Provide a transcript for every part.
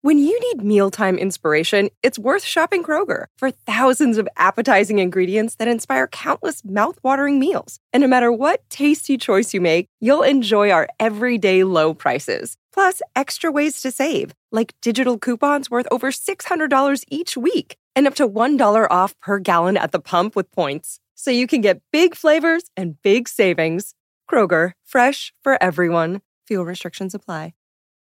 When you need mealtime inspiration, it's worth shopping Kroger for thousands of appetizing ingredients that inspire countless mouthwatering meals. And no matter what tasty choice you make, you'll enjoy our everyday low prices. Plus, extra ways to save, like digital coupons worth over $600 each week and up to $1 off per gallon at the pump with points. So you can get big flavors and big savings. Kroger, fresh for everyone. Fuel restrictions apply.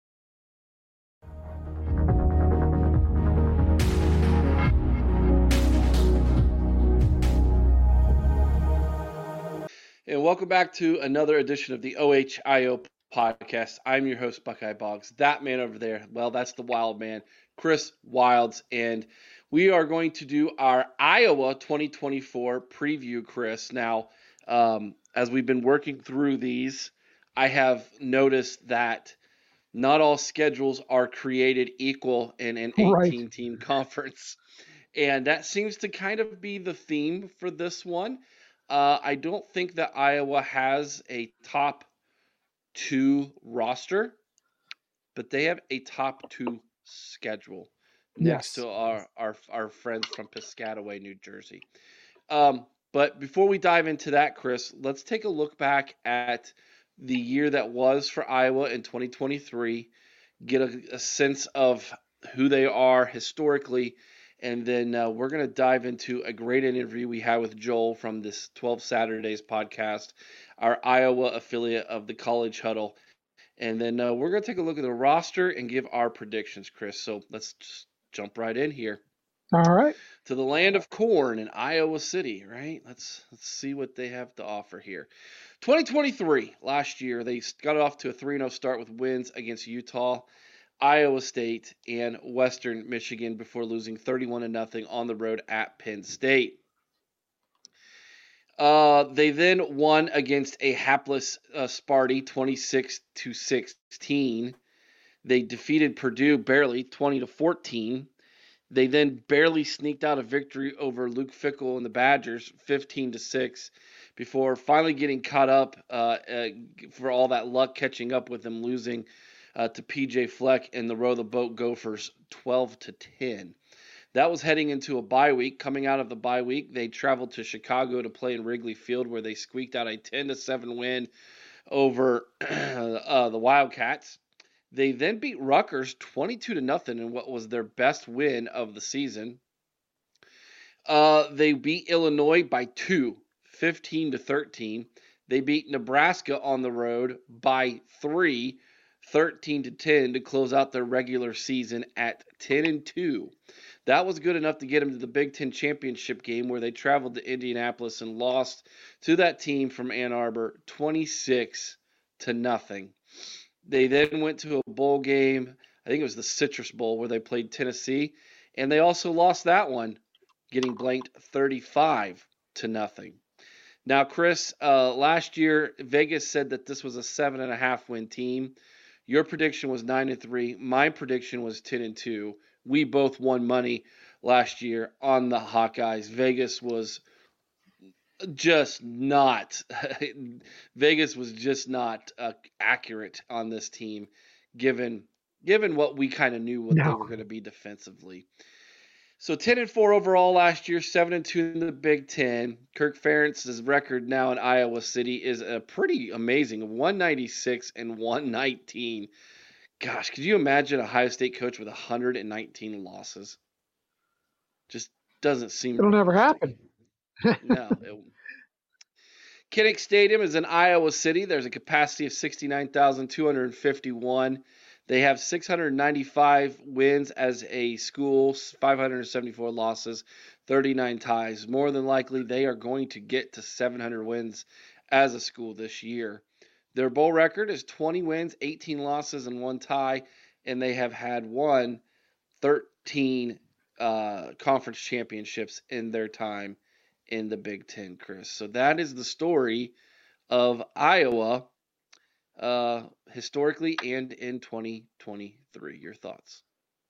And welcome back to another edition of the OHIO podcast. I'm your host, Buckeye Boggs. That man over there, well, that's the wild man, Chris Wilds. And we are going to do our Iowa 2024 preview, Chris. Now, as we've been working through these, I have noticed that not all schedules are created equal in an 18-team conference. And that seems to kind of be the theme for this one. I don't think that Iowa has a top 2 roster, but they have a top 2 schedule next to our friends from Piscataway, New Jersey. But before we dive into that, Chris, let's take a look back at the year that was for Iowa in 2023, get a sense of who they are historically. And then we're going to dive into a great interview we had with Joel from this 12 Saturdays podcast, our Iowa affiliate of the College Huddle. And then we're going to take a look at the roster and give our predictions, Chris. So let's just jump right in here. All right. To the land of corn in Iowa City, right? Let's see what they have to offer here. 2023, last year, they got off to a 3-0 start with wins against Utah, Iowa State, and Western Michigan before losing 31-0 on the road at Penn State. They then won against a hapless Sparty 26-16. They defeated Purdue barely 20-14. They then barely sneaked out a victory over Luke Fickell and the Badgers 15-6 before finally getting caught up for all that luck catching up with them, losing to PJ Fleck and the Row the Boat Gophers 12-10. That was heading into a bye week. Coming out of the bye week, they traveled to Chicago to play in Wrigley Field, where they squeaked out a 10-7 win over the Wildcats. They then beat Rutgers 22-0 in what was their best win of the season. They beat Illinois by 2, 15-13. They beat Nebraska on the road by 3, 13-10 to close out their regular season at 10-2. That was good enough to get them to the Big Ten championship game, where they traveled to Indianapolis and lost to that team from Ann Arbor 26-0. They then went to a bowl game, I think it was the Citrus Bowl, where they played Tennessee, and they also lost that one, getting blanked 35-0. Now, Chris, last year, Vegas said that this was a 7.5 win team. Your prediction was 9-3. My prediction was 10-2. We both won money last year on the Hawkeyes. Vegas was just not accurate on this team, given what we kind of knew what they were going to be defensively. So 10-4 overall last year, 7-2 in the Big Ten. Kirk Ferentz's record now in Iowa City is a pretty amazing 196-119. Gosh, could you imagine a Ohio State coach with 119 losses? Just doesn't seem. It'll never happen. No. Kinnick Stadium is in Iowa City. There's a capacity of 69,251. They have 695 wins as a school, 574 losses, 39 ties. More than likely, they are going to get to 700 wins as a school this year. Their bowl record is 20 wins, 18 losses, and 1 tie, and they have had won 13 conference championships in their time in the Big Ten, Chris. So that is the story of Iowa historically and in 2023. Your thoughts?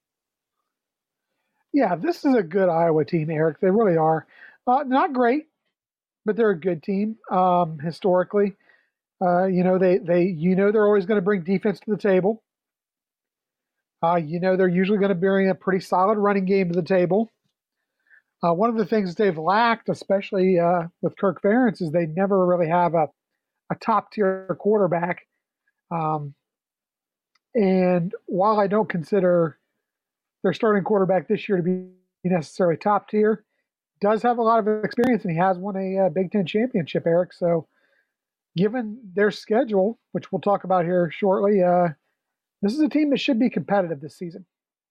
Yeah, this is a good Iowa team, Eric. They really are. Not great, but they're a good team historically. They're always going to bring defense to the table. They're usually going to bring a pretty solid running game to the table. One of the things they've lacked, especially with Kirk Ferentz, is they never really have a top tier quarterback. And while I don't consider their starting quarterback this year to be necessarily top tier, does have a lot of experience, and he has won a Big Ten championship, Eric. So given their schedule, which we'll talk about here shortly, this is a team that should be competitive this season.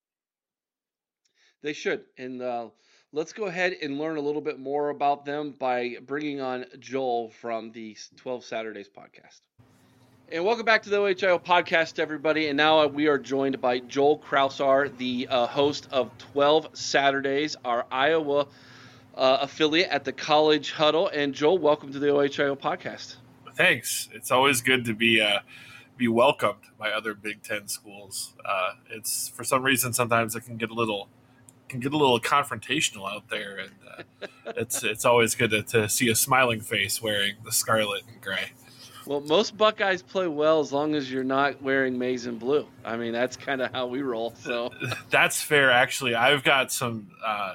They should. And let's go ahead and learn a little bit more about them by bringing on Joel from the 12 Saturdays podcast. And welcome back to the OHIO podcast, everybody. And now we are joined by Joel Krausar, the host of 12 Saturdays, our Iowa affiliate at the College Huddle. And Joel, welcome to the OHIO podcast. Thanks. It's always good to be welcomed by other Big Ten schools. It's for some reason sometimes it can get a little confrontational out there, and it's always good to see a smiling face wearing the scarlet and gray. Well, most Buckeyes play well as long as you're not wearing maize and blue. I mean, that's kind of how we roll. So that's fair. Actually, I've got some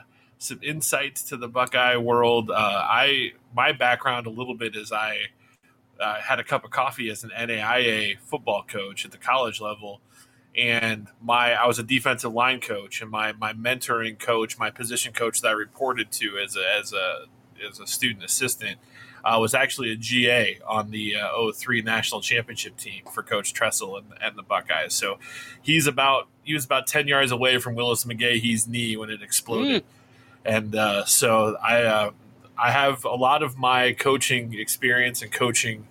insights to the Buckeye world. My background a little bit is I had a cup of coffee as an NAIA football coach at the college level, and I was a defensive line coach, and my mentoring coach, my position coach that I reported to as a student assistant, was actually a GA on the 03 national championship team for Coach Tressel and the Buckeyes. So he was about 10 yards away from Willis McGahee's knee when it exploded. And so I have a lot of my coaching experience and coaching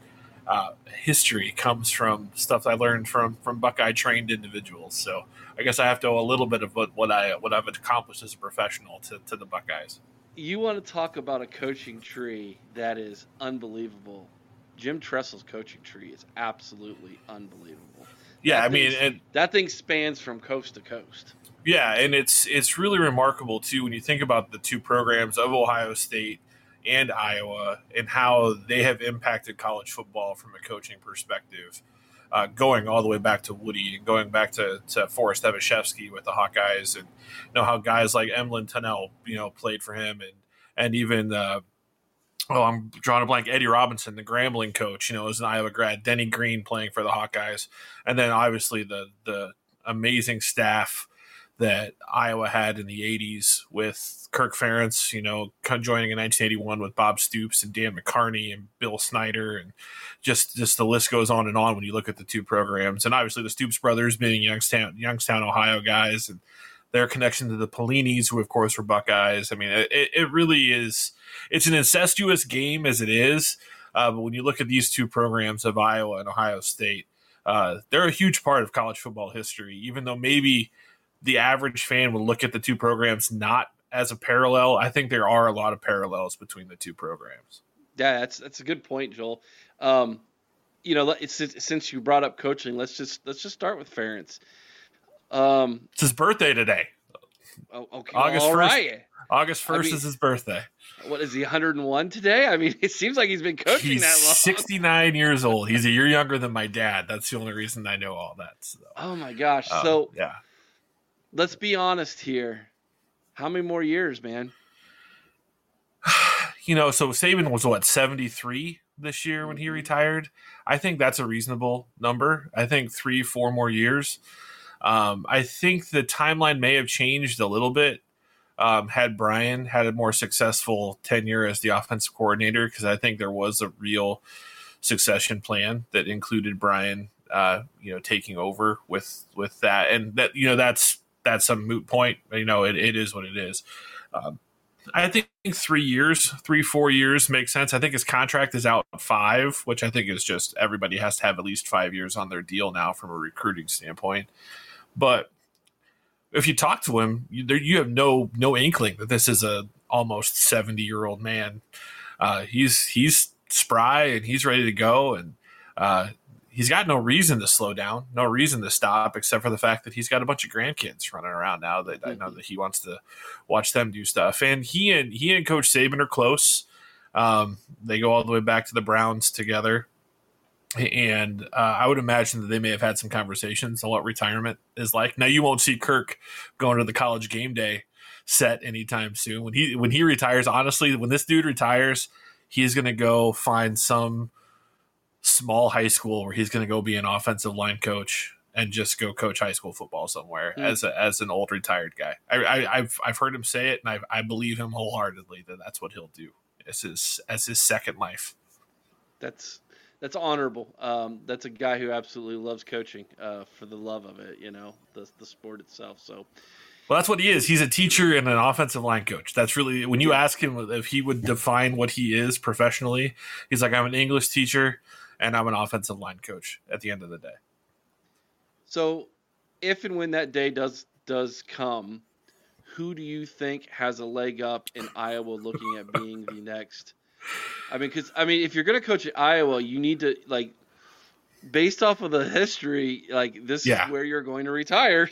history comes from stuff I learned from Buckeye trained individuals. So I guess I have to owe a little bit of what I've accomplished as a professional to the Buckeyes. You want to talk about a coaching tree that is unbelievable. Jim Tressel's coaching tree is absolutely unbelievable. Yeah, that thing spans from coast to coast. Yeah, and it's really remarkable, too, when you think about the two programs of Ohio State and Iowa and how they have impacted college football from a coaching perspective, going all the way back to Woody and going back to Forrest Evashevsky with the Hawkeyes, and how guys like Emlyn Tunnell, played for him, and even I'm drawing a blank, Eddie Robinson, the Grambling coach, is an Iowa grad, Denny Green playing for the Hawkeyes, and then obviously the amazing staff that Iowa had in the 80s with Kirk Ferentz, joining in 1981 with Bob Stoops and Dan McCarney and Bill Snyder, and just the list goes on and on when you look at the two programs. And obviously the Stoops brothers being Youngstown, Ohio guys, and their connection to the Pellinis, who of course were Buckeyes. I mean, it really is. It's an incestuous game as it is, but when you look at these two programs of Iowa and Ohio State, they're a huge part of college football history, even though maybe the average fan would look at the two programs not as a parallel. I think there are a lot of parallels between the two programs. Yeah, that's a good point, Joel. Since you brought up coaching, let's just start with Ferentz. It's his birthday today. Oh, okay. August 1st. Right. August 1st is his birthday. What is he, 101 today? I mean, it seems like he's been coaching that long. He's 69 years old. He's a year younger than my dad. That's the only reason I know all that. So. Oh my gosh. Yeah. Let's be honest here. How many more years, man? So Saban was 73 this year when he retired. I think that's a reasonable number. I think 3-4 more years. I think the timeline may have changed a little bit had Brian had a more successful tenure as the offensive coordinator, because I think there was a real succession plan that included Brian, taking over with that, and that that's some moot point. It is what it is. I think 3-4 years makes sense. I think his contract is out 5, which I think is just everybody has to have at least 5 years on their deal now from a recruiting standpoint. But if you talk to him, you have no inkling that this is a almost 70-year-old man. He's spry and he's ready to go, and he's got no reason to slow down, no reason to stop, except for the fact that he's got a bunch of grandkids running around now that I know that he wants to watch them do stuff. And he and Coach Saban are close. They go all the way back to the Browns together. And I would imagine that they may have had some conversations on what retirement is like. Now, you won't see Kirk going to the college game day set anytime soon. When he retires, honestly, when this dude retires, he's going to go find some small high school where he's going to go be an offensive line coach and just go coach high school football somewhere as an old retired guy. I've heard him say it, and I believe him wholeheartedly that that's what he'll do as his second life. That's honorable. That's a guy who absolutely loves coaching for the love of it, the sport itself. So, well, that's what he is. He's a teacher and an offensive line coach. That's really, when you ask him if he would define what he is professionally, he's like, I'm an English teacher and I'm an offensive line coach at the end of the day. So, if and when that day does come, who do you think has a leg up in Iowa looking at being the next? If you're going to coach at Iowa, you need to, based off of the history, this is where you're going to retire.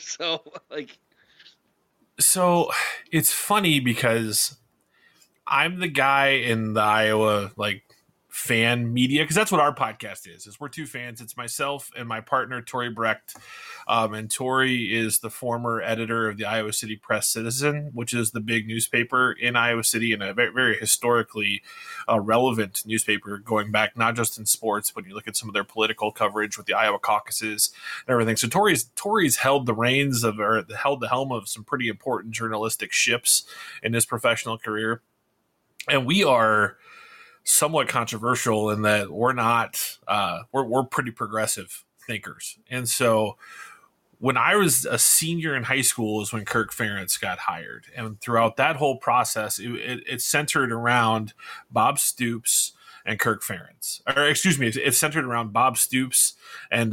So it's funny because I'm the guy in the Iowa, fan media, because that's what our podcast is we're two fans. It's myself and my partner Tori Brecht, and Tori is the former editor of the Iowa City Press Citizen, which is the big newspaper in Iowa City and a very, very historically relevant newspaper going back not just in sports, but you look at some of their political coverage with the Iowa caucuses and everything. So Tori's held the helm of some pretty important journalistic ships in his professional career, and we are somewhat controversial in that we're not we're pretty progressive thinkers. And so when I was a senior in high school is when Kirk Ferentz got hired, and throughout that whole process it centered around Bob Stoops and Kirk Ferentz, or excuse me, it's centered around Bob Stoops and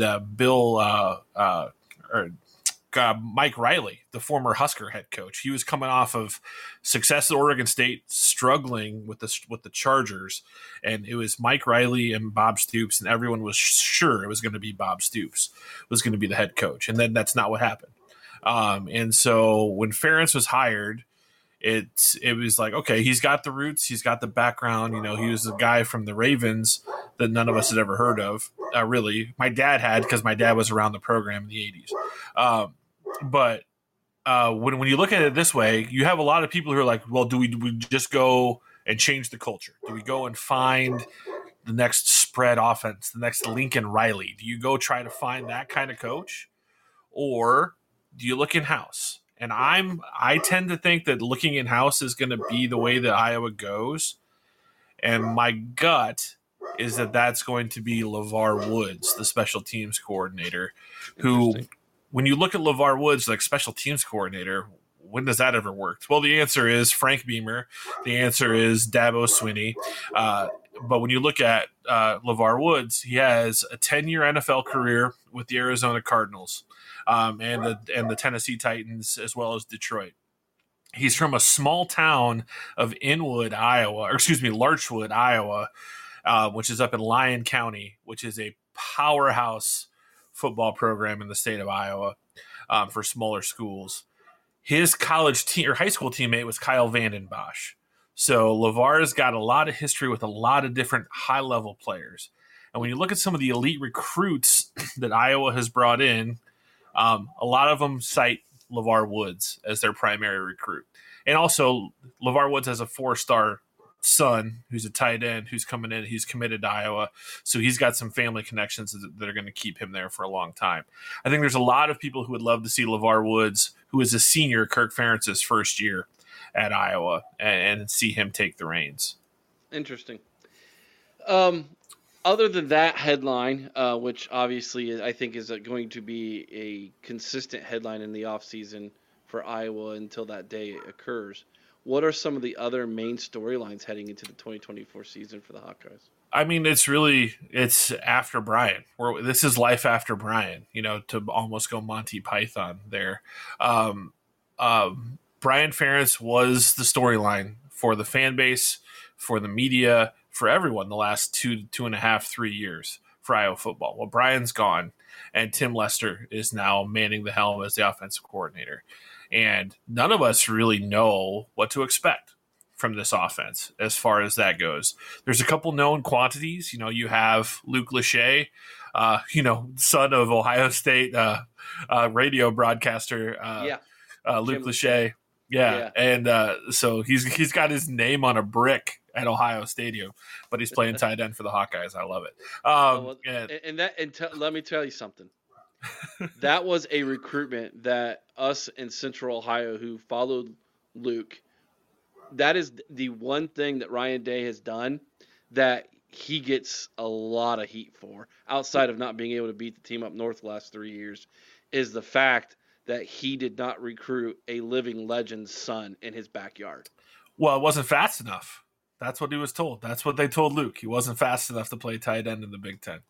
Mike Riley, the former Husker head coach. He was coming off of success at Oregon State, struggling with the Chargers, and it was Mike Riley and Bob Stoops, and everyone was sure it was going to be Bob Stoops was going to be the head coach, and then that's not what happened. And so when Ferentz was hired, it was like, okay, he's got the roots, he's got the background. He was a guy from the Ravens that none of us had ever heard of. Really, my dad had, because my dad was around the program in the 80s. But when you look at it this way, you have a lot of people who are like, well, do we just go and change the culture? Do we go and find the next spread offense, the next Lincoln Riley? Do you go try to find that kind of coach? Or do you look in-house? And I tend to think that looking in-house is going to be the way that Iowa goes. And my gut is that that's going to be LeVar Woods, the special teams coordinator, who, when you look at LeVar Woods, special teams coordinator, when does that ever work? Well, the answer is Frank Beamer. The answer is Dabo Swinney. But when you look at LeVar Woods, he has a 10-year NFL career with the Arizona Cardinals and the Tennessee Titans, as well as Detroit. He's from a small town of Larchwood, Iowa, which is up in Lyon County, which is a powerhouse football program in the state of Iowa for smaller schools. His college team or high school teammate was Kyle Vanden Bosch. So LeVar's got a lot of history with a lot of different high-level players. And when you look at some of the elite recruits that Iowa has brought in, a lot of them cite LeVar Woods as their primary recruit. And also, LeVar Woods has a 4-star son who's a tight end who's coming in. He's committed to Iowa. So he's got some family connections that are going to keep him there for a long time. I think there's a lot of people who would love to see LeVar Woods, who is a senior, Kirk Ferentz's first year at Iowa, and see him take the reins. Interesting. Other than that headline, which obviously I think is going to be a consistent headline in the offseason for Iowa until that day occurs, what are some of the other main storylines heading into the 2024 season for the Hawkeyes? I mean, it's after Brian. This is life after Brian, to almost go Monty Python there. Brian Ferentz was the storyline for the fan base, for the media, for everyone the last 2.5, 3 years for Iowa football. Well, Brian's gone, and Tim Lester is now manning the helm as the offensive coordinator. And none of us really know what to expect from this offense as far as that goes. There's a couple known quantities. You have Luke Lachey, son of Ohio State radio broadcaster Luke Lachey. Yeah. And so he's got his name on a brick at Ohio Stadium, but he's playing tight end for the Hawkeyes. I love it. Let me tell you something. That was a recruitment that us in Central Ohio who followed Luke, that is the one thing that Ryan Day has done that he gets a lot of heat for, outside of not being able to beat the team up north the last 3 years, is the fact that he did not recruit a living legend's son in his backyard. Well, it wasn't fast enough. That's what he was told. That's what they told Luke. He wasn't fast enough to play tight end in the Big Ten.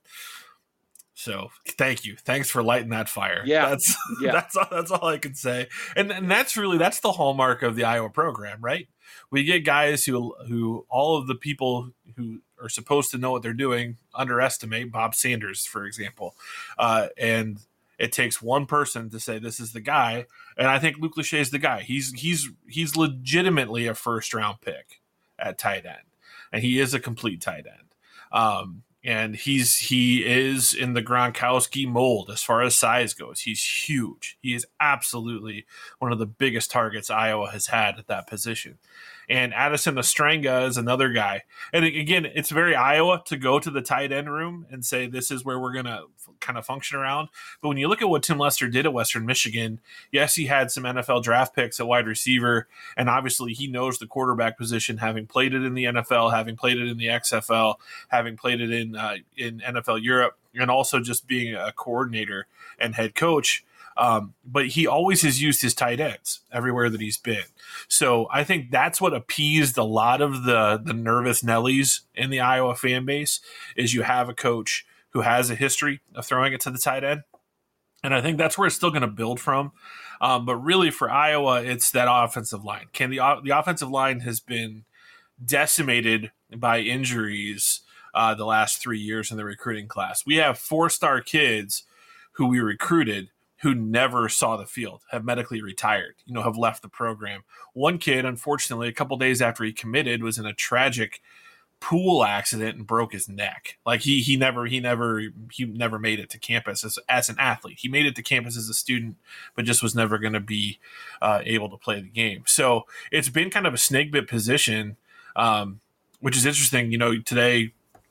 So thank you. Thanks for lighting that fire. Yeah. That's all I can say. And that's the hallmark of the Iowa program, right? We get guys who all of the people who are supposed to know what they're doing underestimate. Bob Sanders, for example. And it takes one person to say this is the guy. And I think Luke Lachey is the guy. He's legitimately a first round pick at tight end. And he is a complete tight end. And he is in the Gronkowski mold as far as size goes. He's huge. He is absolutely one of the biggest targets Iowa has had at that position. And Addison Ostrenga is another guy. And again, it's very Iowa to go to the tight end room and say this is where we're going to kind of function around. But when you look at what Tim Lester did at Western Michigan, yes, he had some NFL draft picks at wide receiver, and obviously he knows the quarterback position, having played it in the NFL, having played it in the XFL, having played it in NFL Europe, and also just being a coordinator and head coach. But he always has used his tight ends everywhere that he's been. So I think that's what appeased a lot of the nervous Nellies in the Iowa fan base, is you have a coach who has a history of throwing it to the tight end. And I think that's where it's still going to build from. But really for Iowa, it's that offensive line. The offensive line has been decimated by injuries the last 3 years in the recruiting class. We have 4-star kids who we recruited who never saw the field, have medically retired, have left the program. One kid, unfortunately, a couple days after he committed, was in a tragic pool accident and broke his neck. Like he never made it to campus as an athlete. He made it to campus as a student, but just was never going to be able to play the game. So it's been kind of a snake bit position, which is interesting. Today,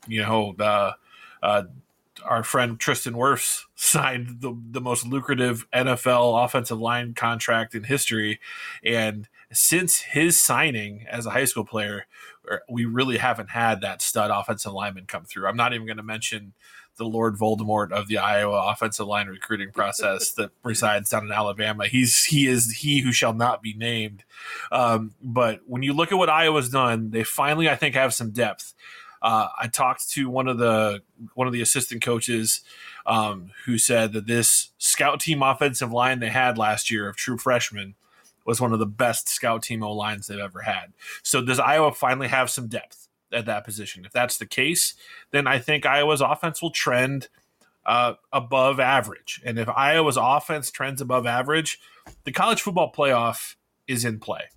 our friend Tristan Wirfs signed the most lucrative NFL offensive line contract in history. And since his signing as a high school player, we really haven't had that stud offensive lineman come through. I'm not even going to mention the Lord Voldemort of the Iowa offensive line recruiting process that resides down in Alabama. He is he who shall not be named. But when you look at what Iowa's done, they finally, I think, have some depth. I talked to one of the assistant coaches who said that this scout team offensive line they had last year of true freshmen was one of the best scout team O-lines they've ever had. So does Iowa finally have some depth at that position? If that's the case, then I think Iowa's offense will trend above average. And if Iowa's offense trends above average, the college football playoff is in play.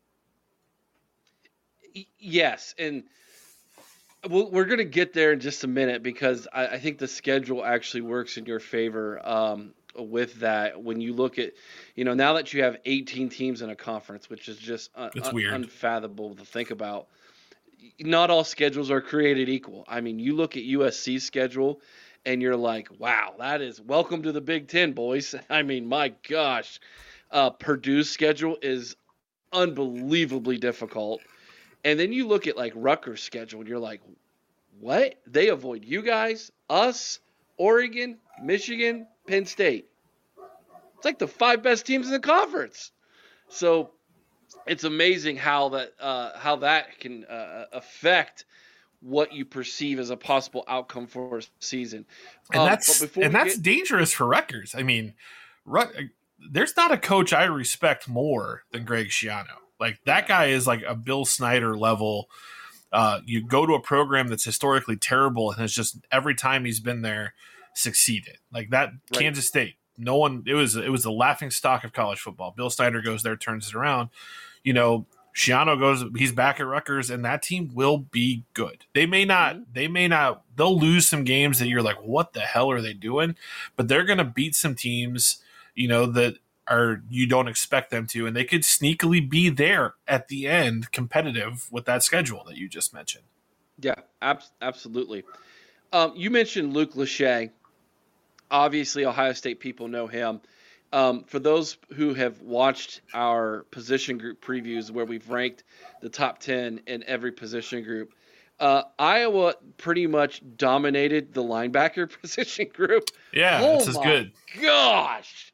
Yes, and we're going to get there in just a minute, because I think the schedule actually works in your favor with that. When you look at, now that you have 18 teams in a conference, which is just unfathomable to think about, not all schedules are created equal. I mean, you look at USC's schedule and you're like, wow, that is welcome to the Big Ten, boys. I mean, my gosh, Purdue's schedule is unbelievably difficult. And then you look at like Rutgers' schedule and you're like, what? They avoid you guys, us, Oregon, Michigan, Penn State. It's like the 5 best teams in the conference. So it's amazing how that can affect what you perceive as a possible outcome for a season. And that's dangerous for Rutgers. I mean, there's not a coach I respect more than Greg Schiano. Like, that guy is like a Bill Snyder level. You go to a program that's historically terrible and has just every time he's been there succeeded. Like that, right. Kansas State. No one. It was the laughing stock of college football. Bill Snyder goes there, turns it around. Schiano he's back at Rutgers, and that team will be good. They'll lose some games that you're like, what the hell are they doing? But they're going to beat some teams, that you don't expect them to, and they could sneakily be there at the end, competitive with that schedule that you just mentioned. Yeah, absolutely. You mentioned Luke Lachey. Obviously, Ohio State people know him. For those who have watched our position group previews where we've ranked the top 10 in every position group, Iowa pretty much dominated the linebacker position group. Yeah, this is good. Gosh.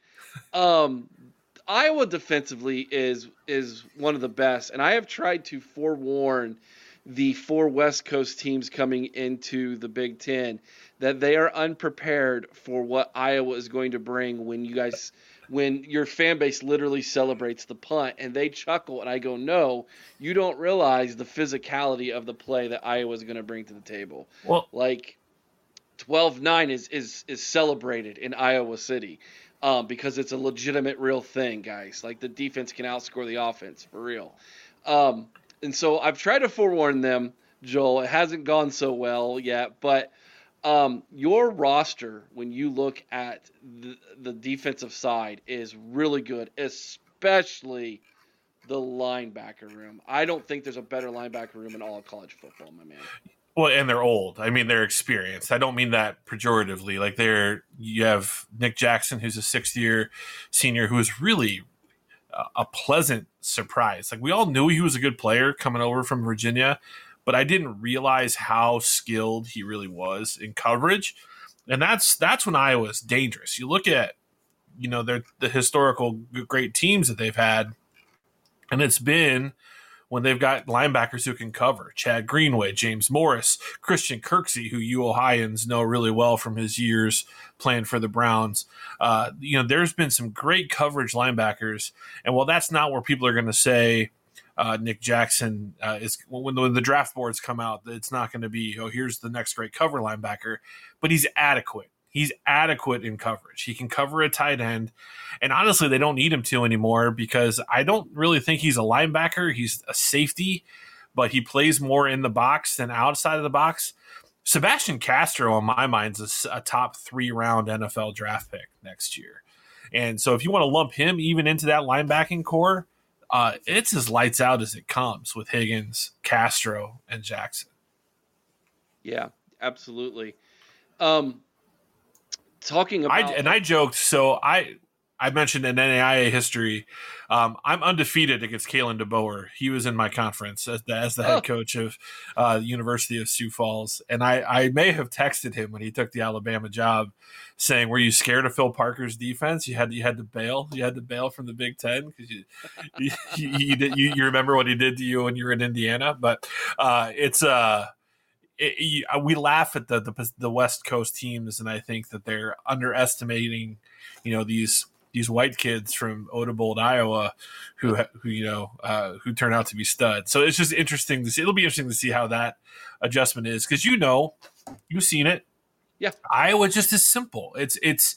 Iowa defensively is one of the best, and I have tried to forewarn the 4 West Coast teams coming into the Big Ten that they are unprepared for what Iowa is going to bring when your fan base literally celebrates the punt, and they chuckle, and I go, no, you don't realize the physicality of the play that Iowa is going to bring to the table. Well, 12-9 is celebrated in Iowa City because it's a legitimate real thing, guys. Like, the defense can outscore the offense for real. And so I've tried to forewarn them, Joel. It hasn't gone so well yet, but your roster, when you look at the defensive side, is really good, especially the linebacker room. I don't think there's a better linebacker room in all of college football, my man. Well, and they're old. I mean, they're experienced. I don't mean that pejoratively. Like, you have Nick Jackson, who's a 6th-year senior, who is really a pleasant surprise. Like, we all knew he was a good player coming over from Virginia, but I didn't realize how skilled he really was in coverage. And that's when Iowa's dangerous. You look at, the historical great teams that they've had, and it's been when they've got linebackers who can cover. Chad Greenway, James Morris, Christian Kirksey, who you Ohioans know really well from his years playing for the Browns. There's been some great coverage linebackers. And while that's not where people are going to say Nick Jackson is, when the draft boards come out, it's not going to be, here's the next great cover linebacker, but he's adequate. He's adequate in coverage. He can cover a tight end. And honestly, they don't need him to anymore because I don't really think he's a linebacker. He's a safety, but he plays more in the box than outside of the box. Sebastian Castro, in my mind, is a top 3-round NFL draft pick next year. And so if you want to lump him even into that linebacking core, it's as lights out as it comes with Higgins, Castro, and Jackson. Yeah, absolutely. Talking about, I joked. So I mentioned in NAIA history, I'm undefeated against Kalen DeBoer. He was in my conference as the head coach of University of Sioux Falls, and I may have texted him when he took the Alabama job, saying, "Were you scared of Phil Parker's defense? You had to bail. You had to bail from the Big Ten because you remember what he did to you when you were in Indiana." But we laugh at the West Coast teams, and I think that they're underestimating, these white kids from Odebolt, Iowa, who turn out to be studs. So it's just interesting to see. It'll be interesting to see how that adjustment is because you've seen it. Yeah, Iowa just is simple. It's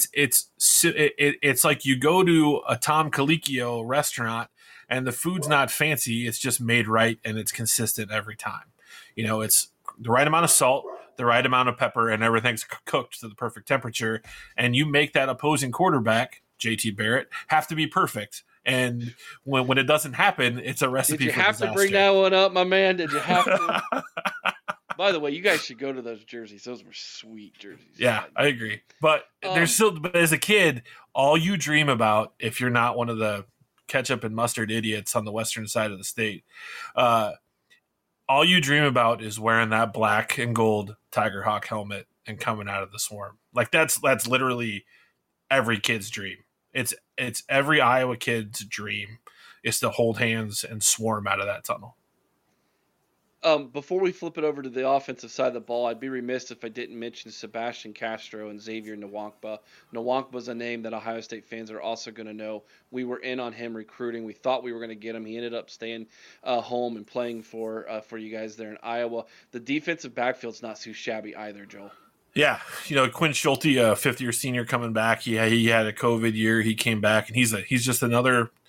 like you go to a Tom Colicchio restaurant and the food's not fancy. It's just made right and it's consistent every time. It's the right amount of salt, the right amount of pepper, and everything's cooked to the perfect temperature. And you make that opposing quarterback, JT Barrett, have to be perfect. And when it doesn't happen, it's a recipe for disaster. Did you have to bring that one up, my man? Did you have to? By the way, you guys should go to those jerseys. Those were sweet jerseys. Yeah, I agree. But but as a kid, all you dream about, if you're not one of the ketchup and mustard idiots on the western side of the state, all you dream about is wearing that black and gold Tiger Hawk helmet and coming out of the swarm. Like that's literally every kid's dream. It's every Iowa kid's dream is to hold hands and swarm out of that tunnel. Before we flip it over to the offensive side of the ball, I'd be remiss if I didn't mention Sebastian Castro and Xavier Nwankpa. Nwankpa's a name that Ohio State fans are also going to know. We were in on him recruiting. We thought we were going to get him. He ended up staying home and playing for you guys there in Iowa. The defensive backfield's not too shabby either, Joel. Yeah, Quinn Schulte, a 5th-year senior coming back. He had a COVID year. He came back, and he's just another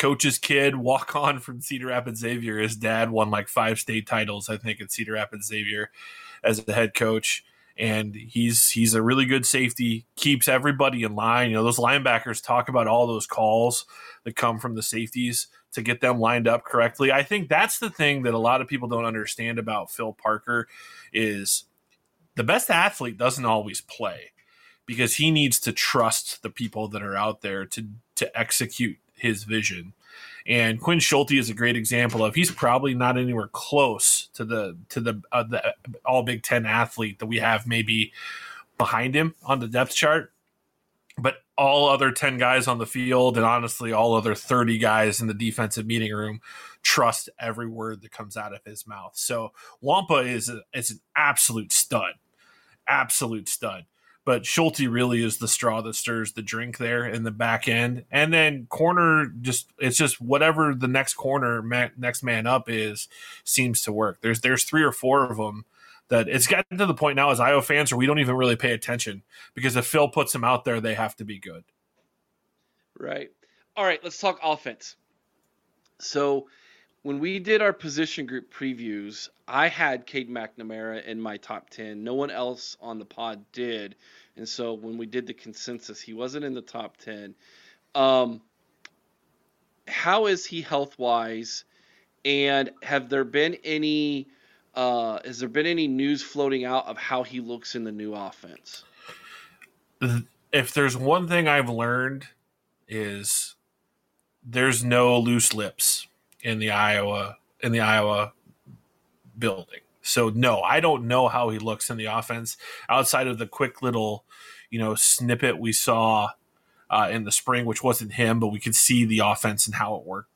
coach's kid, walk on from Cedar Rapids Xavier. His dad won like 5 state titles, I think, at Cedar Rapids Xavier as the head coach. And he's a really good safety, keeps everybody in line. You know, those linebackers talk about all those calls that come from the safeties to get them lined up correctly. I think that's the thing that a lot of people don't understand about Phil Parker is the best athlete doesn't always play because he needs to trust the people that are out there to execute his vision. And Quinn Schulte is a great example of he's probably not anywhere close to the all Big Ten athlete that we have maybe behind him on the depth chart. But all other 10 guys on the field and honestly all other 30 guys in the defensive meeting room trust every word that comes out of his mouth. So Wampa is an absolute stud. But Schulte really is the straw that stirs the drink there in the back end. And then corner, it's just whatever the next next man up is, seems to work. There's 3 or 4 of them that it's gotten to the point now as Iowa fans where we don't even really pay attention because if Phil puts them out there, they have to be good. Right. All right, let's talk offense. So when we did our position group previews, I had Cade McNamara in my top 10. No one else on the pod did. And so when we did the consensus, he wasn't in the top 10. How is he health-wise? And has there been any news floating out of how he looks in the new offense? If there's one thing I've learned is there's no loose lips in the Iowa building. So no, I don't know how he looks in the offense outside of the quick little, snippet we saw in the spring, which wasn't him, but we could see the offense and how it worked.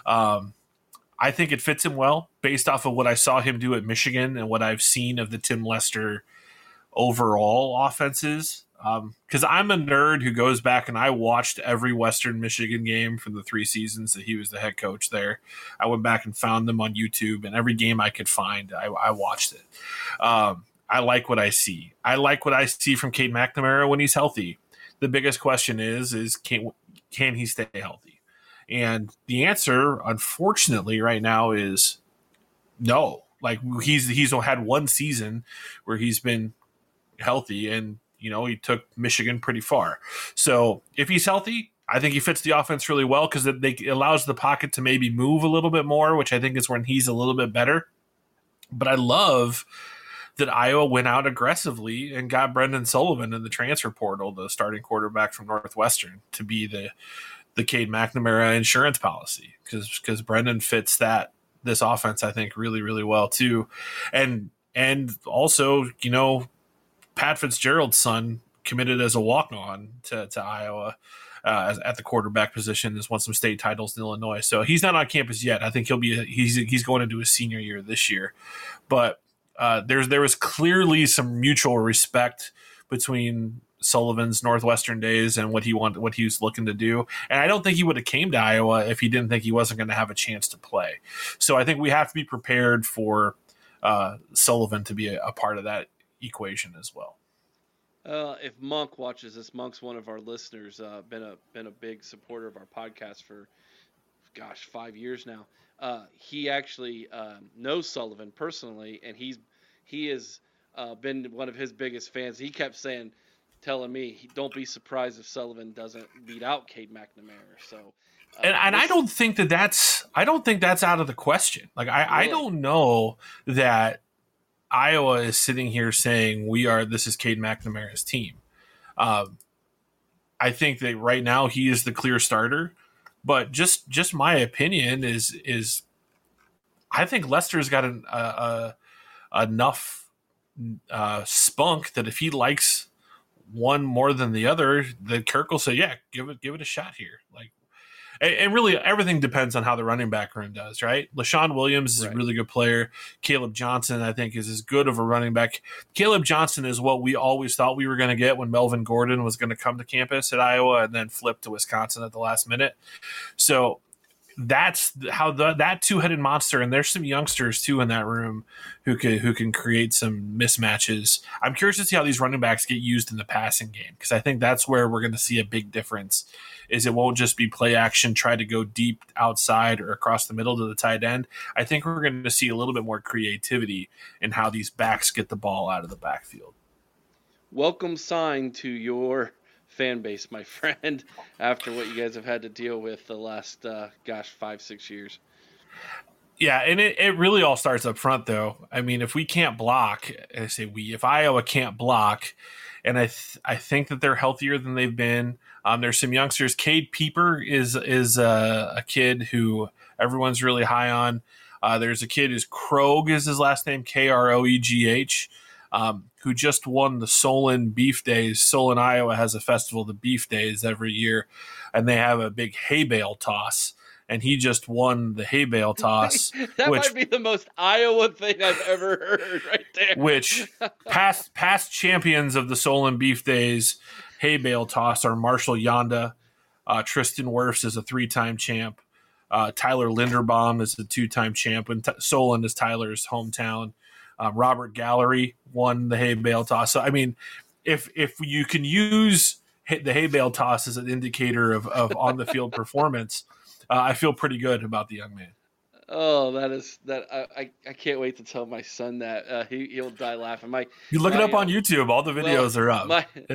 I think it fits him well based off of what I saw him do at Michigan and what I've seen of the Tim Lester overall offenses. Because I'm a nerd who goes back and I watched every Western Michigan game from the 3 seasons that he was the head coach there. I went back and found them on YouTube, and every game I could find, I watched it. I like what I see. I like what I see from Cade McNamara when he's healthy. The biggest question is can he stay healthy? And the answer, unfortunately, right now is no. Like he's had one season where he's been healthy, and he took Michigan pretty far. So if he's healthy, I think he fits the offense really well because it allows the pocket to maybe move a little bit more, which I think is when he's a little bit better. But I love that Iowa went out aggressively and got Brendan Sullivan in the transfer portal, the starting quarterback from Northwestern, to be the Cade McNamara insurance policy because Brendan fits this offense, I think, really, really well too. And also, Pat Fitzgerald's son committed as a walk-on to Iowa at the quarterback position. Has won some state titles in Illinois, so he's not on campus yet. I think he's going into his senior year this year. But there was clearly some mutual respect between Sullivan's Northwestern days and what he was looking to do. And I don't think he would have came to Iowa if he didn't think he wasn't going to have a chance to play. So I think we have to be prepared for Sullivan to be a part of that equation as well. If Monk watches this, Monk's one of our listeners, been a big supporter of our podcast for 5 years now. He actually knows Sullivan personally, and he has been one of his biggest fans. He kept telling me, don't be surprised if Sullivan doesn't beat out Cade McNamara. So and I don't think that's out of the question. Like I don't know that Iowa is sitting here saying this is Cade McNamara's team. I think that right now he is the clear starter, but just my opinion is I think Lester's got enough spunk that if he likes one more than the other, that Kirk will say, yeah, give it a shot here. Like, and really everything depends on how the running back room does, right? LaShawn Williams is a really good player. Caleb Johnson, I think, is as good of a running back. Caleb Johnson is what we always thought we were going to get when Melvin Gordon was going to come to campus at Iowa and then flip to Wisconsin at the last minute. So that's how that two-headed monster, and there's some youngsters too in that room who can create some mismatches. I'm curious to see how these running backs get used in the passing game, because I think that's where we're going to see a big difference. Is it won't just be play action, try to go deep outside or across the middle to the tight end. I think we're going to see a little bit more creativity in how these backs get the ball out of the backfield. Welcome sign to your fan base, my friend, after what you guys have had to deal with the last 5-6 years. Yeah, and it really all starts up front, though. I mean, if we can't block, and I say if Iowa can't block, and I think that they're healthier than they've been. There's some youngsters. Cade Pieper is a kid who everyone's really high on. There's a kid who's Krogh is his last name, Kroegh, who just won the Solon Beef Days. Solon, Iowa has a festival, the Beef Days, every year, and they have a big hay bale toss. And he just won the hay bale toss. That might be the most Iowa thing I've ever heard right there. Which past champions of the Solon Beef Days hay bale toss are Marshall Yonda. Tristan Wirfs is a 3-time champ. Tyler Linderbaum is a 2-time champ. And Solon is Tyler's hometown. Robert Gallery won the hay bale toss. So, I mean, if you can use the hay bale toss as an indicator of on-the-field performance, I feel pretty good about the young man. Oh, I can't wait to tell my son that. He'll die laughing. You look it up on YouTube. All the videos are up.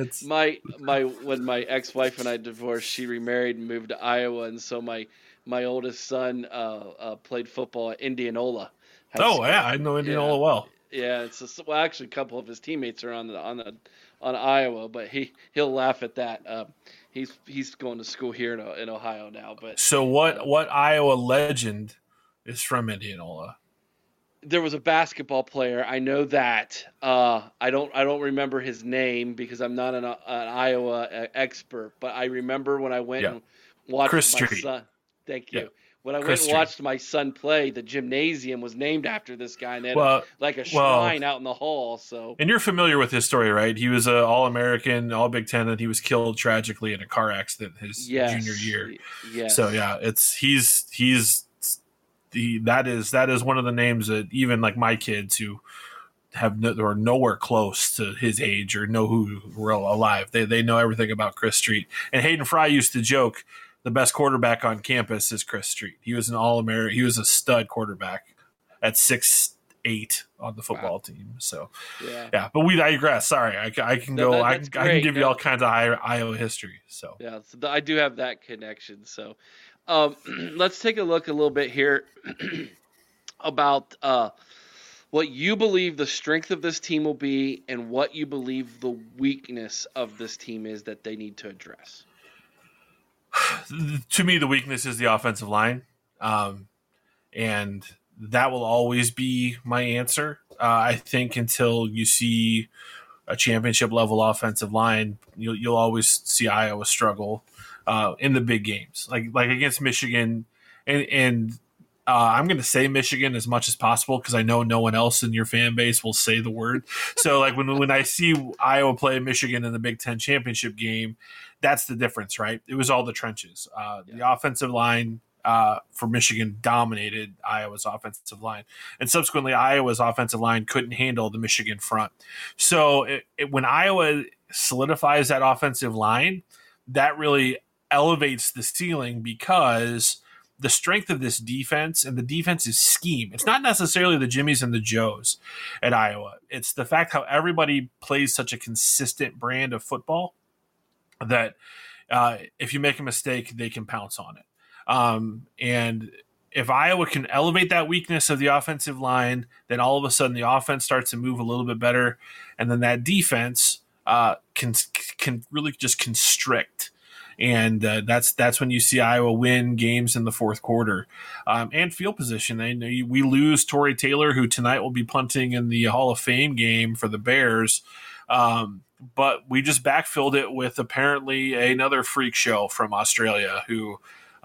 When my ex-wife and I divorced, she remarried and moved to Iowa, and so my oldest son played football at Indianola. Yeah, I know Indianola well. Yeah, actually, a couple of his teammates are on Iowa, but he'll laugh at that. He's going to school here in Ohio now. But so what Iowa legend is from Indianola? There was a basketball player. I know that. I don't remember his name because I'm not an Iowa expert. But I remember when I went and watched Chris my Street. son. Thank you. Yeah. When I went and watched my son play, the gymnasium was named after this guy, and they had a shrine out in the hall. So, and you're familiar with his story, right? He was an All-American, All Big Ten, and he was killed tragically in a car accident his junior year. Yes. So yeah, that is one of the names that even like my kids who are nowhere close to his age or know who were alive, they know everything about Chris Street. And Hayden Fry used to joke, the best quarterback on campus is Chris Street. He was an All-American. He was a stud quarterback at 6'8" on the football team. So, yeah. But I digress. Sorry, I can go. I can give you all kinds of Iowa history. So yeah, so I do have that connection. So, let's take a look a little bit here about what you believe the strength of this team will be, and what you believe the weakness of this team is that they need to address. To me, the weakness is the offensive line, and that will always be my answer. I think until you see a championship-level offensive line, you'll always see Iowa struggle in the big games, like against Michigan. And I'm going to say Michigan as much as possible because I know no one else in your fan base will say the word. So, like when I see Iowa play Michigan in the Big Ten championship game, that's the difference, right? It was all the trenches. The offensive line for Michigan dominated Iowa's offensive line. And subsequently, Iowa's offensive line couldn't handle the Michigan front. So when Iowa solidifies that offensive line, that really elevates the ceiling because the strength of this defense, and the defense's scheme, it's not necessarily the Jimmies and the Joes at Iowa. It's the fact how everybody plays such a consistent brand of football that if you make a mistake, they can pounce on it. And if Iowa can elevate that weakness of the offensive line, then all of a sudden the offense starts to move a little bit better. And then that defense can really just constrict. And that's when you see Iowa win games in the fourth quarter. And field position. We lose Tory Taylor, who tonight will be punting in the Hall of Fame game for the Bears. But we just backfilled it with apparently another freak show from Australia who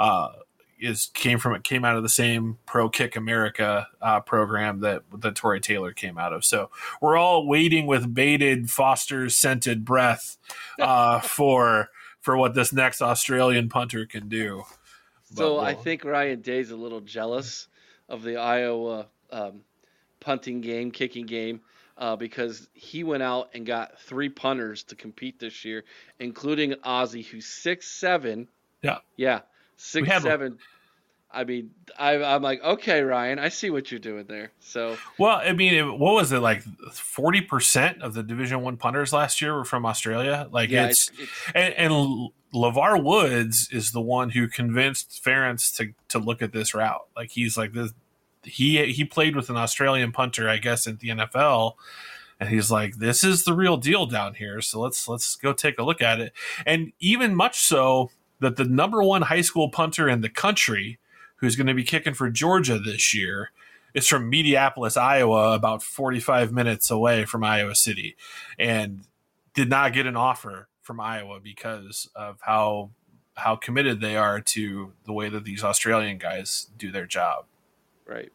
came out of the same Pro Kick America program that Tory Taylor came out of. So we're all waiting with bated Foster's scented breath for what this next Australian punter can do. So I think Ryan Day's a little jealous of the Iowa punting game, kicking game, because he went out and got 3 punters to compete this year, including Ozzie, who's 6'7". Yeah, 6'7". I mean, I'm like, okay, Ryan, I see what you're doing there. So, well, I mean, what was it, like 40% of the Division I punters last year were from Australia? Like, yeah, and LeVar Woods is the one who convinced Ferentz to look at this route. Like, he's like this. He played with an Australian punter, I guess, in the NFL, and he's like, this is the real deal down here. So let's go take a look at it. And even much so that the number 1 high school punter in the country, who's going to be kicking for Georgia this year, is from Mediapolis, Iowa, about 45 minutes away from Iowa City, and did not get an offer from Iowa because of how committed they are to the way that these Australian guys do their job. Right.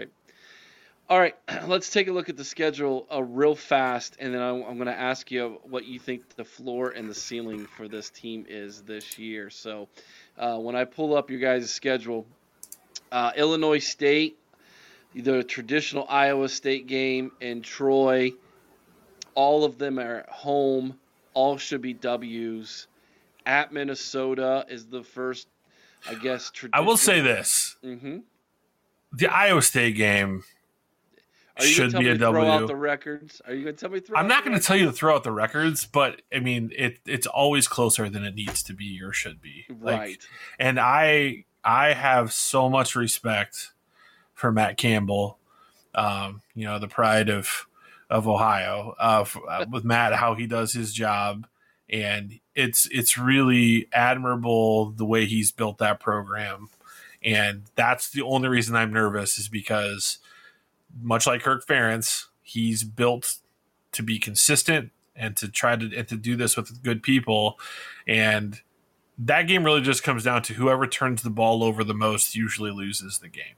All right, let's take a look at the schedule real fast, and then I'm going to ask you what you think the floor and the ceiling for this team is this year. So when I pull up your guys' schedule, Illinois State, the traditional Iowa State game in Troy, all of them are at home. All should be W's. At Minnesota is the first, I guess, traditional. I will say this. Mm-hmm. The Iowa State game should be a W. Throw out the records? Are you going to tell me to throw I'm out not the going to tell you to throw out the records, but, I mean, it's always closer than it needs to be or should be. Right. And I have so much respect for Matt Campbell, the pride of Ohio, with Matt, how he does his job. And it's really admirable the way he's built that program. And that's the only reason I'm nervous, is because, much like Kirk Ferentz, he's built to be consistent and to try to do this with good people. And that game really just comes down to whoever turns the ball over the most usually loses the game.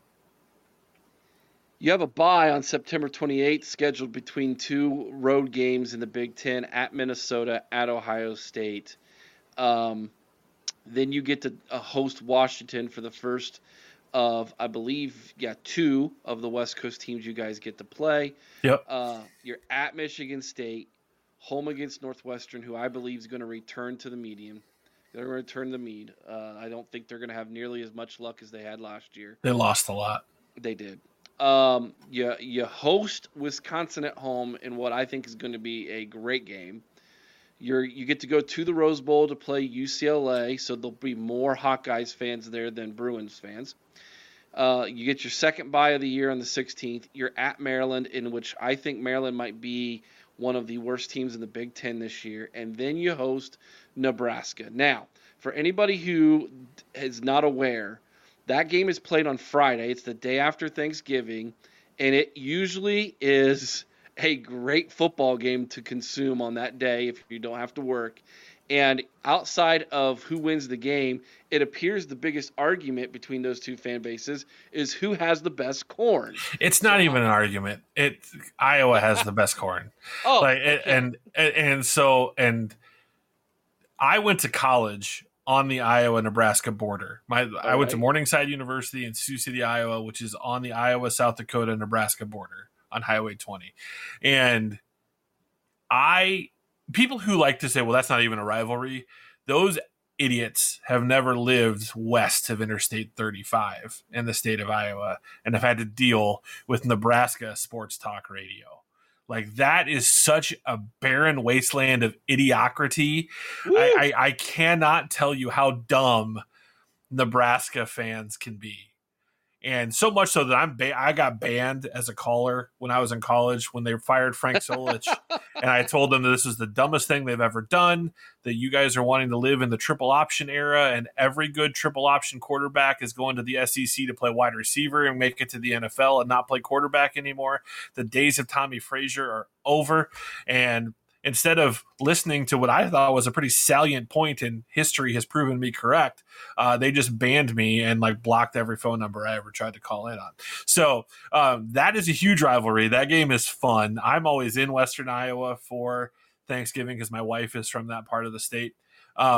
You have a bye on September 28th scheduled between 2 road games in the Big Ten, at Minnesota, at Ohio State. Then you get to host Washington for the first of, I believe, 2 of the West Coast teams you guys get to play. Yep. You're at Michigan State, home against Northwestern, who I believe is going to return to the median. They're going to return the mead. I don't think they're going to have nearly as much luck as they had last year. They lost a lot. They did. You host Wisconsin at home in what I think is going to be a great game. You get to go to the Rose Bowl to play UCLA, so there'll be more Hawkeyes fans there than Bruins fans. You get your second bye of the year on the 16th. You're at Maryland, in which I think Maryland might be one of the worst teams in the Big Ten this year. And then you host Nebraska. Now, for anybody who is not aware, that game is played on Friday. It's the day after Thanksgiving, and it usually is a great football game to consume on that day if you don't have to work. And outside of who wins the game, it appears the biggest argument between those two fan bases is who has the best corn. It's not even an argument. Iowa has the best corn. Oh, okay. and I went to college on the Iowa-Nebraska border. I went to Morningside University in Sioux City, Iowa, which is on the Iowa-South Dakota-Nebraska border on Highway 20. And people who like to say, well, that's not even a rivalry, those idiots have never lived west of Interstate 35 in the state of Iowa and have had to deal with Nebraska sports talk radio. Like, that is such a barren wasteland of idiocracy. I cannot tell you how dumb Nebraska fans can be. And so much so that I got banned as a caller when I was in college when they fired Frank Solich. And I told them that this is the dumbest thing they've ever done, that you guys are wanting to live in the triple option era, and every good triple option quarterback is going to the SEC to play wide receiver and make it to the NFL and not play quarterback anymore. The days of Tommy Frazier are over. And instead of listening to what I thought was a pretty salient point, and history has proven me correct, they just banned me and blocked every phone number I ever tried to call in on. So that is a huge rivalry. That game is fun. I'm always in Western Iowa for Thanksgiving because my wife is from that part of the state.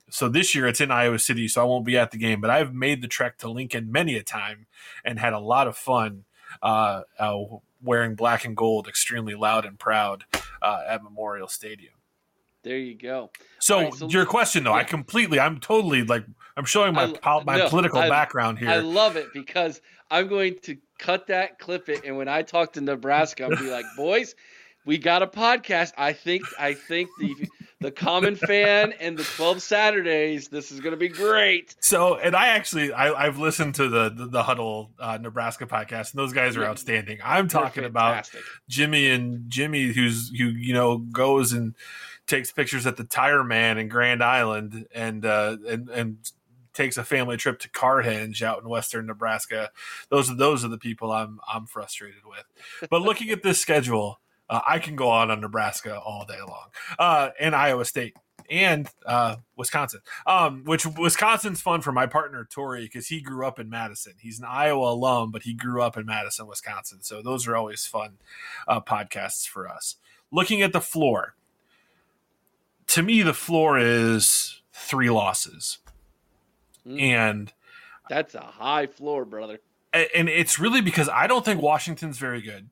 So this year it's in Iowa City, so I won't be at the game, but I've made the trek to Lincoln many a time and had a lot of fun wearing black and gold, extremely loud and proud at Memorial Stadium. There you go. So, right, so your question, though, yeah. I'm totally I'm showing my political background here. I love it because I'm going to cut that, clip it, and when I talk to Nebraska, I'll be like, boys, we got a podcast. I think the common fan and the 12 Saturdays, this is going to be great. So, and I've listened to the Huddle Nebraska podcast, and those guys are outstanding. I'm talking about Jimmy, who goes and takes pictures at the Tire Man in Grand Island and takes a family trip to Carhenge out in western Nebraska. Those are the people I'm frustrated with. But looking at this schedule, I can go on Nebraska all day long, and Iowa State and Wisconsin, which Wisconsin's fun for my partner Tori because he grew up in Madison. He's an Iowa alum, but he grew up in Madison, Wisconsin. So those are always fun podcasts for us. Looking at the floor. To me, the floor is 3 losses. And that's a high floor, brother. And it's really because I don't think Washington's very good.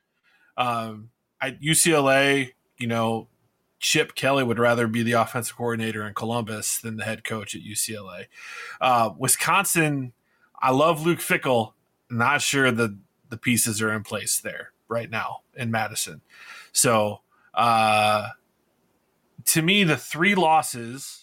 At UCLA, Chip Kelly would rather be the offensive coordinator in Columbus than the head coach at UCLA. Wisconsin, I love Luke Fickell. Not sure that the pieces are in place there right now in Madison. So, to me, the 3 losses,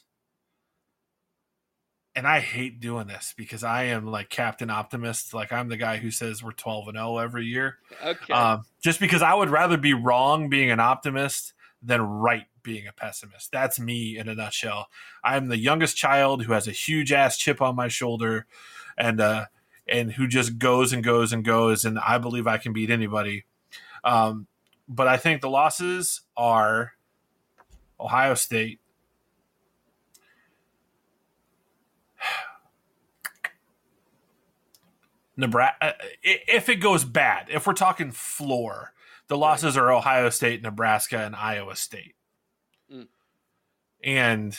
and I hate doing this because I am like Captain Optimist. Like I'm the guy who says we're 12-0 every year. Okay. Just because I would rather be wrong being an optimist than right being a pessimist. That's me in a nutshell. I'm the youngest child who has a huge ass chip on my shoulder and who just goes and goes and goes. And I believe I can beat anybody. But I think the losses are Ohio State, Nebraska. If it goes bad, if we're talking floor, the losses are Ohio State, Nebraska, and Iowa State. And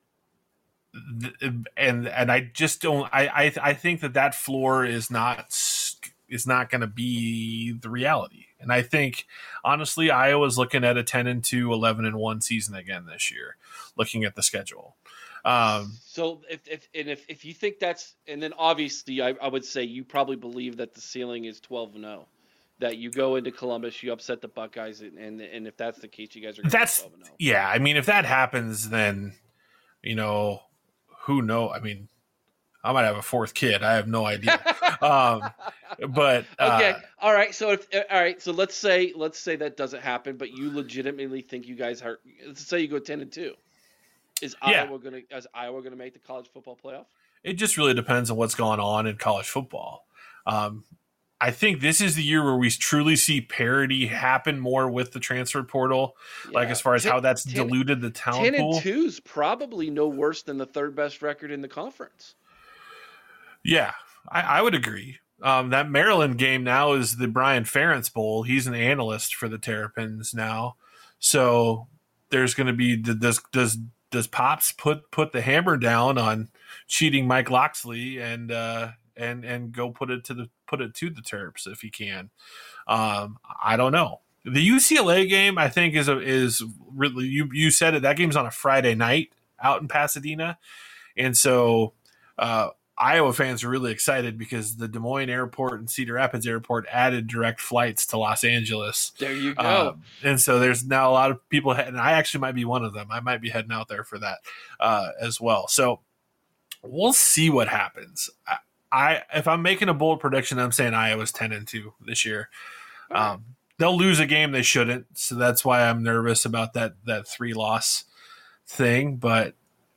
I just don't. I think that floor is not going to be the reality. And I think, honestly, Iowa's looking at a 10-2, 11-1 season again this year, looking at the schedule. So if you think that's, and then obviously I would say you probably believe that the ceiling is 12-0, that you go into Columbus, you upset the Buckeyes, and if that's the case, you guys are going to 12-0. Yeah, I mean, if that happens, then, who knows? I mean, I might have a 4th kid. I have no idea. But okay, all right. So so let's say that doesn't happen, but you legitimately think you guys are. Let's say you go 10-2. Is Iowa gonna make the college football playoff? It just really depends on what's going on in college football. I think this is the year where we truly see parity happen more with the transfer portal, like as far as how that's diluted the talent pool. 10-2 is probably no worse than the 3rd best record in the conference. Yeah, I would agree. That Maryland game now is the Brian Ferentz Bowl. He's an analyst for the Terrapins now. So there's going to be does Pops put the hammer down on cheating Mike Locksley and go put it to the Terps if he can. I don't know. The UCLA game I think is really you said it. That game's on a Friday night out in Pasadena, and so Iowa fans are really excited because the Des Moines Airport and Cedar Rapids Airport added direct flights to Los Angeles. There you go. And so there's now a lot of people, and I actually might be one of them. I might be heading out there for that as well. So we'll see what happens. If I'm making a bold prediction, I'm saying Iowa's 10-2 this year. They'll lose a game they shouldn't, so that's why I'm nervous about that 3-loss thing. But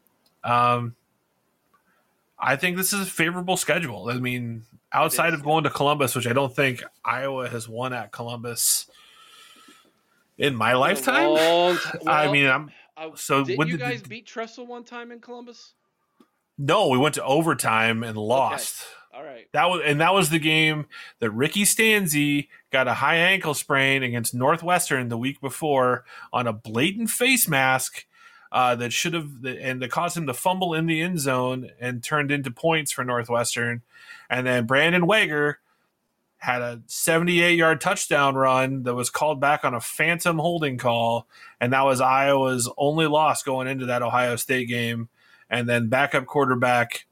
I think this is a favorable schedule. I mean, outside of going to Columbus, which I don't think Iowa has won at Columbus in my lifetime. Well, I mean, did you guys beat Tressel one time in Columbus? No, we went to overtime and lost. Okay. All right. That was the game that Ricky Stanzi got a high ankle sprain against Northwestern the week before on a blatant face mask that should have, and that caused him to fumble in the end zone and turned into points for Northwestern. And then Brandon Wager had a 78-yard touchdown run that was called back on a phantom holding call, and that was Iowa's only loss going into that Ohio State game. And then backup quarterback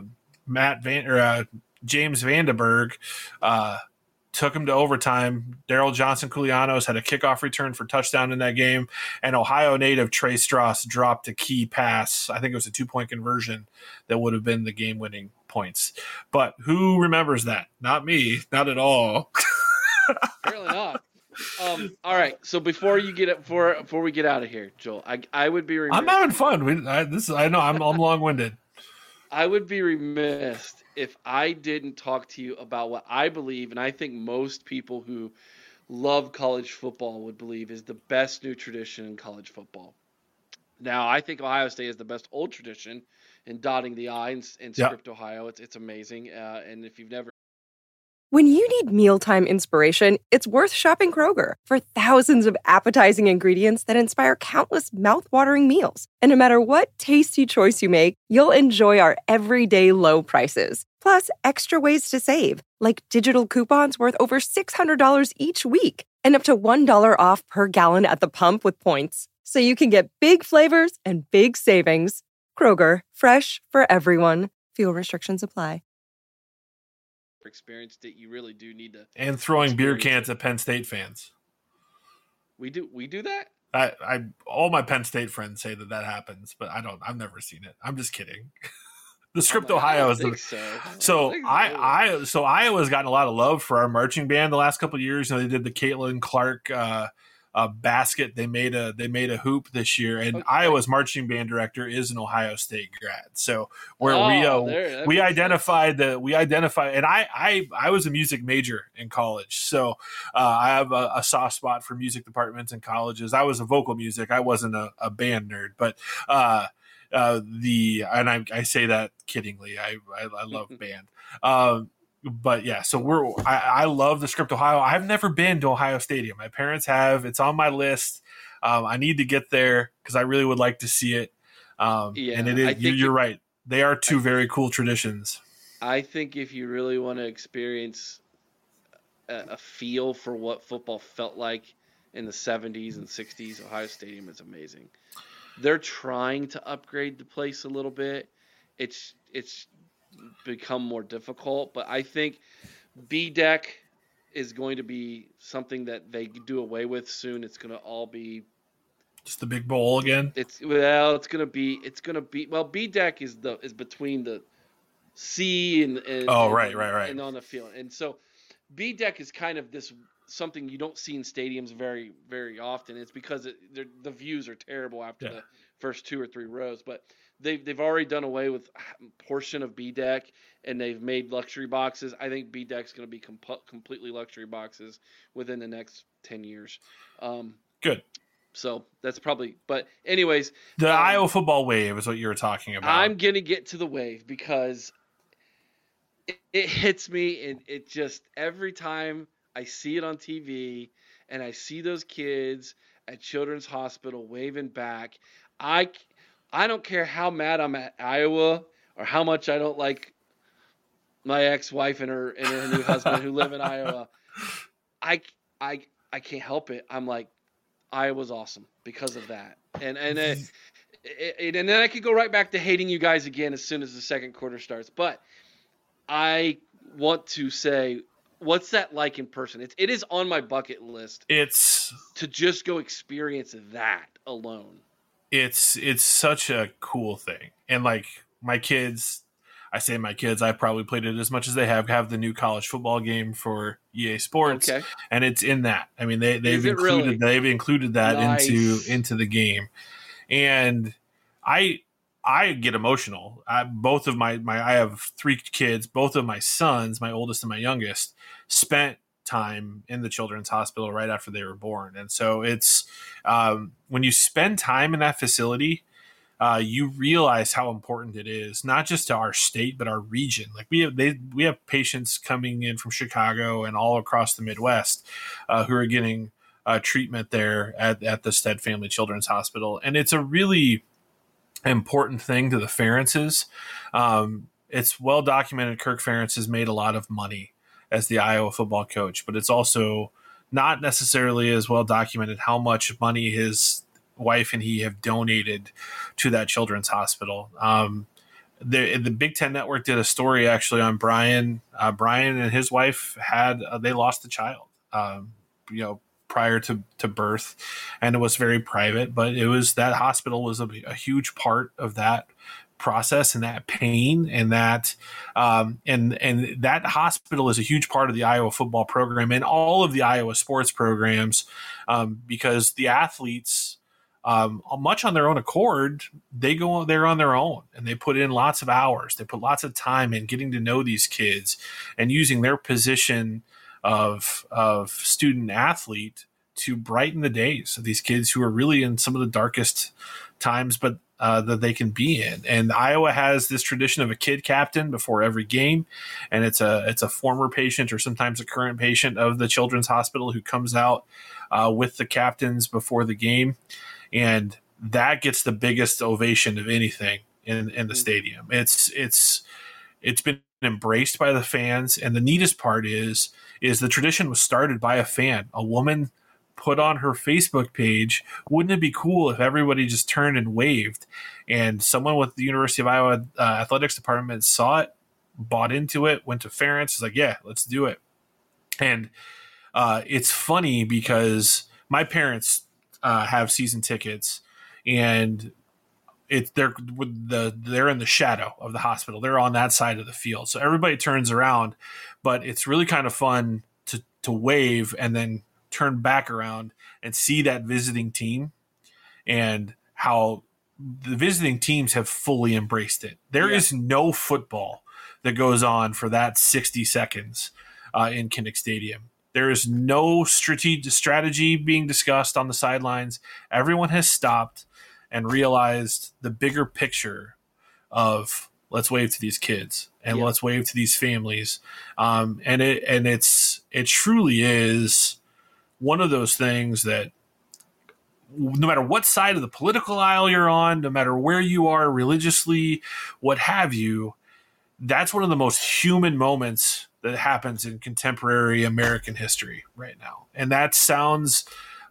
James Vandenberg took him to overtime. Daryl Johnson-Koulianos had a kickoff return for touchdown in that game, and Ohio native Trey Strauss dropped a key pass. I think it was a 2-point conversion that would have been the game-winning points. But who remembers that? Not me. Not at all. Apparently not. All right. So before we get out of here, Joel, I would be remiss. I'm having fun. I know I'm long-winded. I would be remiss if I didn't talk to you about what I believe, and I think most people who love college football would believe is the best new tradition in college football. Now, I think Ohio State is the best old tradition in dotting the I in Script, Ohio. It's amazing. And if you've never. When you need mealtime inspiration, it's worth shopping Kroger for thousands of appetizing ingredients that inspire countless mouth-watering meals. And no matter what tasty choice you make, you'll enjoy our everyday low prices. Plus, extra ways to save, like digital coupons worth over $600 each week and up to $1 off per gallon at the pump with points. So you can get big flavors and big savings. Kroger, fresh for everyone. Fuel restrictions apply. Experienced it, you really do need to. And throwing beer cans at Penn State fans. We do that? I all my Penn State friends say that happens, but I've never seen it. I'm just kidding. The Script Ohio is so Iowa's gotten a lot of love for our marching band the last couple of years. They did the Caitlin Clark basket. They made a hoop this year, and Iowa's marching band director is an Ohio State grad. So we identified, and I was a music major in college, so I have a soft spot for music departments in colleges. I was a vocal music. I wasn't a band nerd, but I say that kiddingly. I love band. But yeah, so I love the Script Ohio. I've never been to Ohio Stadium. My parents have. It's on my list. I need to get there because I really would like to see it. And it is. You're right. They are two very cool traditions. I think if you really want to experience a feel for what football felt like in the 70s and 60s, Ohio Stadium is amazing. They're trying to upgrade the place a little bit. It's become more difficult, but I think B-Deck is going to be something that they do away with soon. It's going to all be just the big bowl again. B-Deck is between the C and right and on the field. And so B-Deck is kind of this something you don't see in stadiums very, very often. It's because the views are terrible after the first 2 or 3 rows, but they've already done away with a portion of B-Deck, and they've made luxury boxes. I think B-Deck's going to be completely luxury boxes within the next 10 years. Good. So that's probably – but anyways. The Iowa football wave is what you were talking about. I'm going to get to the wave because it hits me, and it just – every time I see it on TV and I see those kids at Children's Hospital waving back, I don't care how mad I'm at Iowa or how much I don't like my ex-wife and her new husband who live in Iowa. I can't help it. I'm like, Iowa's awesome because of that. And then I could go right back to hating you guys again as soon as the second quarter starts. But I want to say, what's that like in person? It is on my bucket list. It's to just go experience that alone. It's such a cool thing. And like my kids, I probably played it as much as they have the new college football game for EA Sports. Okay. And it's in that. I mean, they've included that nice. into the game. And I get emotional. I have 3 kids, both of my sons, my oldest and my youngest, spent time in the Children's Hospital right after they were born. And so it's when you spend time in that facility, you realize how important it is, not just to our state, but our region. Like we have patients coming in from Chicago and all across the Midwest who are getting treatment there at the Stead Family Children's Hospital. And it's a really important thing to the Ferences. It's well documented Kirk Ferentz has made a lot of money as the Iowa football coach, but it's also not necessarily as well documented how much money his wife and he have donated to that children's hospital. The Big Ten Network did a story actually on Brian. Brian and his wife they lost a child, prior to birth, and it was very private. But it was that hospital was a huge part of that process and that pain, and that and that hospital is a huge part of the Iowa football program and all of the Iowa sports programs, because the athletes, much on their own accord, they're on their own and they put in lots of hours. They put lots of time in getting to know these kids and using their position of student athlete to brighten the days of these kids who are really in some of the darkest times, but that they can be in. And Iowa has this tradition of a kid captain before every game, and it's a former patient or sometimes a current patient of the Children's Hospital who comes out with the captains before the game. And that gets the biggest ovation of anything in the stadium. It's been embraced by the fans, and the neatest part is the tradition was started by a fan. A woman put on her Facebook page, "Wouldn't it be cool if everybody just turned and waved?" And someone with the University of Iowa athletics department saw it, bought into it, went to Ferentz, was like, "Yeah, let's do it." And it's funny because my parents have season tickets, and they're in the shadow of the hospital. They're on that side of the field, so everybody turns around. But it's really kind of fun to wave and then turn back around and see that visiting team, and how the visiting teams have fully embraced it. There is no football that goes on for that 60 seconds in Kinnick Stadium. There is no strategy being discussed on the sidelines. Everyone has stopped and realized the bigger picture of let's wave to these kids and let's wave to these families. And it truly is one of those things that no matter what side of the political aisle you're on, no matter where you are religiously, what have you, that's one of the most human moments that happens in contemporary American history right now. And that sounds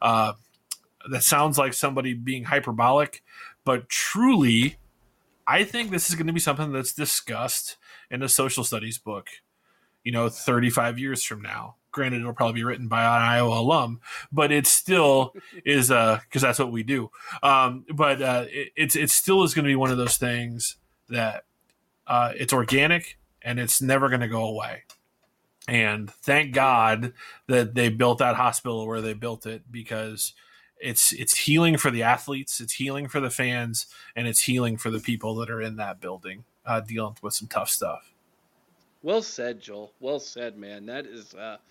like somebody being hyperbolic, but truly, I think this is going to be something that's discussed in a social studies book, 35 years from now. Granted, it'll probably be written by an Iowa alum, but it still is, because that's what we do. But it still is going to be one of those things that it's organic and it's never going to go away. And thank God that they built that hospital where they built it, because it's healing for the athletes, it's healing for the fans, and it's healing for the people that are in that building dealing with some tough stuff. Well said, Joel. Well said, man. That is,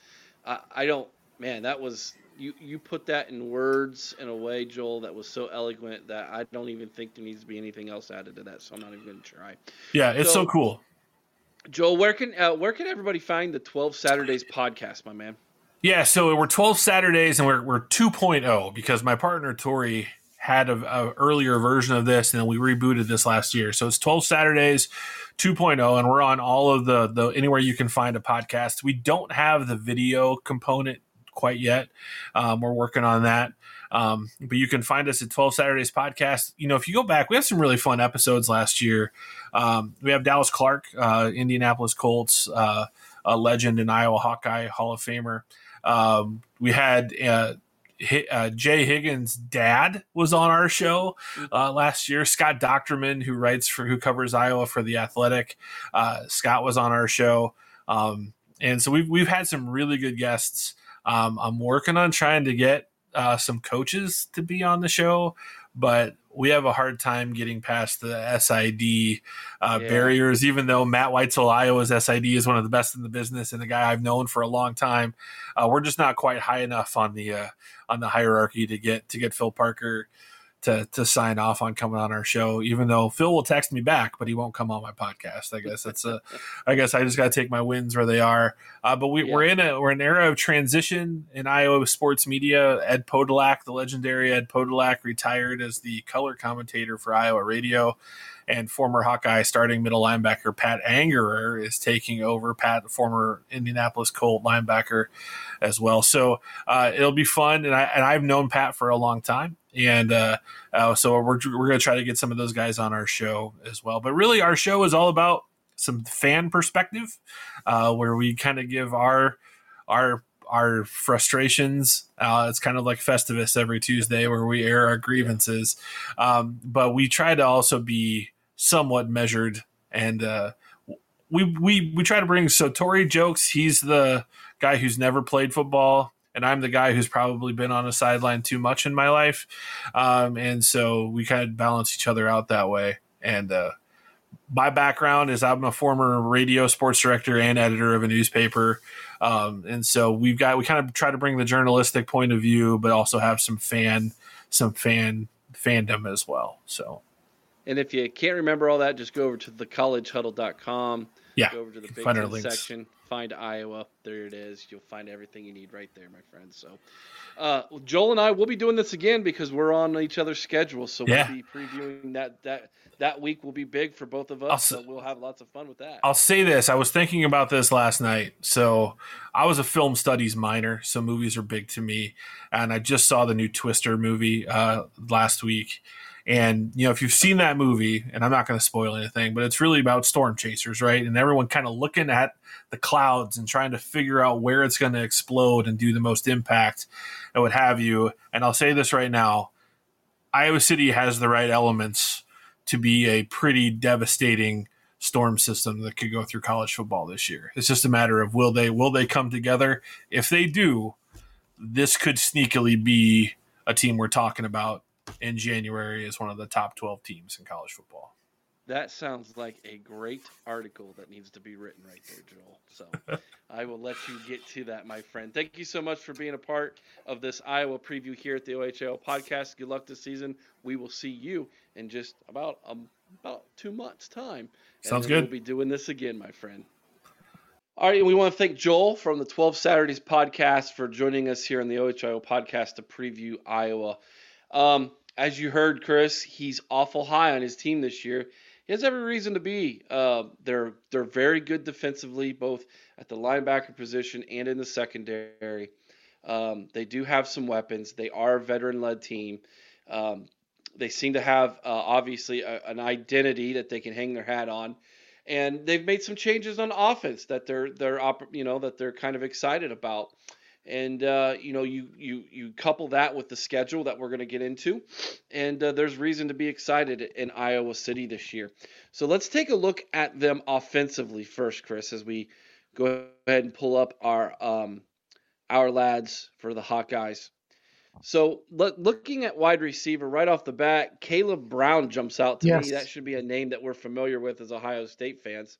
that was, you put that in words in a way, Joel, that was so eloquent that I don't even think there needs to be anything else added to that, so I'm not even going to try. Yeah, it's so cool. Joel, where can everybody find the 12 Saturdays podcast, my man? Yeah, so we're 12 Saturdays, and we're 2.0 because my partner Tori had a earlier version of this, and then we rebooted this last year. So it's 12 Saturdays 2.0, and we're on all of the anywhere you can find a podcast. We don't have the video component quite yet. We're working on that. But you can find us at 12 Saturdays Podcast. If you go back, we have some really fun episodes last year. We have Dallas Clark, Indianapolis Colts, a legend in Iowa Hawkeye, Hall of Famer. We had Jay Higgins' dad was on our show last year. Scott Docterman, who covers Iowa for The Athletic. Scott was on our show. And so we've had some really good guests. I'm working on trying to get some coaches to be on the show, but we have a hard time getting past the SID barriers, even though Matt Weitzel, Iowa's SID, is one of the best in the business and a guy I've known for a long time. We're just not quite high enough on the hierarchy to get Phil Parker to sign off on coming on our show, even though Phil will text me back, but he won't come on my podcast. I guess I guess I just got to take my wins where they are. But we're in an era of transition in Iowa sports media. Ed Podolak, the legendary Ed Podolak, retired as the color commentator for Iowa radio, and former Hawkeye starting middle linebacker Pat Angerer is taking over. Pat, former Indianapolis Colt linebacker as well. So it'll be fun. And I've known Pat for a long time. And so we're going to try to get some of those guys on our show as well. But really, our show is all about some fan perspective, where we kind of give our frustrations. It's kind of like Festivus every Tuesday where we air our grievances. But we try to also be somewhat measured, and we try to bring. So Tori jokes he's the guy who's never played football, and I'm the guy who's probably been on a sideline too much in my life, and so we kind of balance each other out that way. And my background is I'm a former radio sports director and editor of a newspaper, and so we kind of try to bring the journalistic point of view, but also have some fandom as well. So. And if you can't remember all that, just go over to thecollegehuddle.com. Yeah, go over to the Big Ten section, find Iowa. There it is. You'll find everything you need right there, my friend. So Joel and I will be doing this again because we're on each other's schedule. So we'll be previewing that week will be big for both of us. So we'll have lots of fun with that. I'll say this. I was thinking about this last night. So I was a film studies minor, so movies are big to me. And I just saw the new Twister movie last week. And, if you've seen that movie, and I'm not going to spoil anything, but it's really about storm chasers, right? And everyone kind of looking at the clouds and trying to figure out where it's going to explode and do the most impact and what have you. And I'll say this right now, Iowa City has the right elements to be a pretty devastating storm system that could go through college football this year. It's just a matter of will they come together? If they do, this could sneakily be a team we're talking about in January as one of the top 12 teams in college football. That sounds like a great article that needs to be written right there, Joel. So I will let you get to that, my friend. Thank you so much for being a part of this Iowa preview here at the OHIO podcast. Good luck this season. We will see you in just about 2 months' time. Sounds good. We'll be doing this again, my friend. All right, and we want to thank Joel from the 12 Saturdays podcast for joining us here on the OHIO podcast to preview Iowa. As you heard, Chris, he's awful high on his team this year. He has every reason to be. They're very good defensively, both at the linebacker position and in the secondary. They do have some weapons. They are a veteran-led team. They seem to have obviously an identity that they can hang their hat on, and they've made some changes on offense that they're kind of excited about. And, you couple that with the schedule that we're going to get into, and there's reason to be excited in Iowa City this year. So let's take a look at them offensively first, Chris, as we go ahead and pull up our lads for the Hawkeyes. So looking at wide receiver right off the bat, Caleb Brown jumps out to me. That should be a name that we're familiar with as Ohio State fans.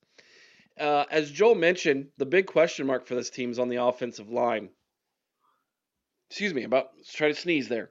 As Joel mentioned, the big question mark for this team is on the offensive line. Excuse me, try to sneeze there.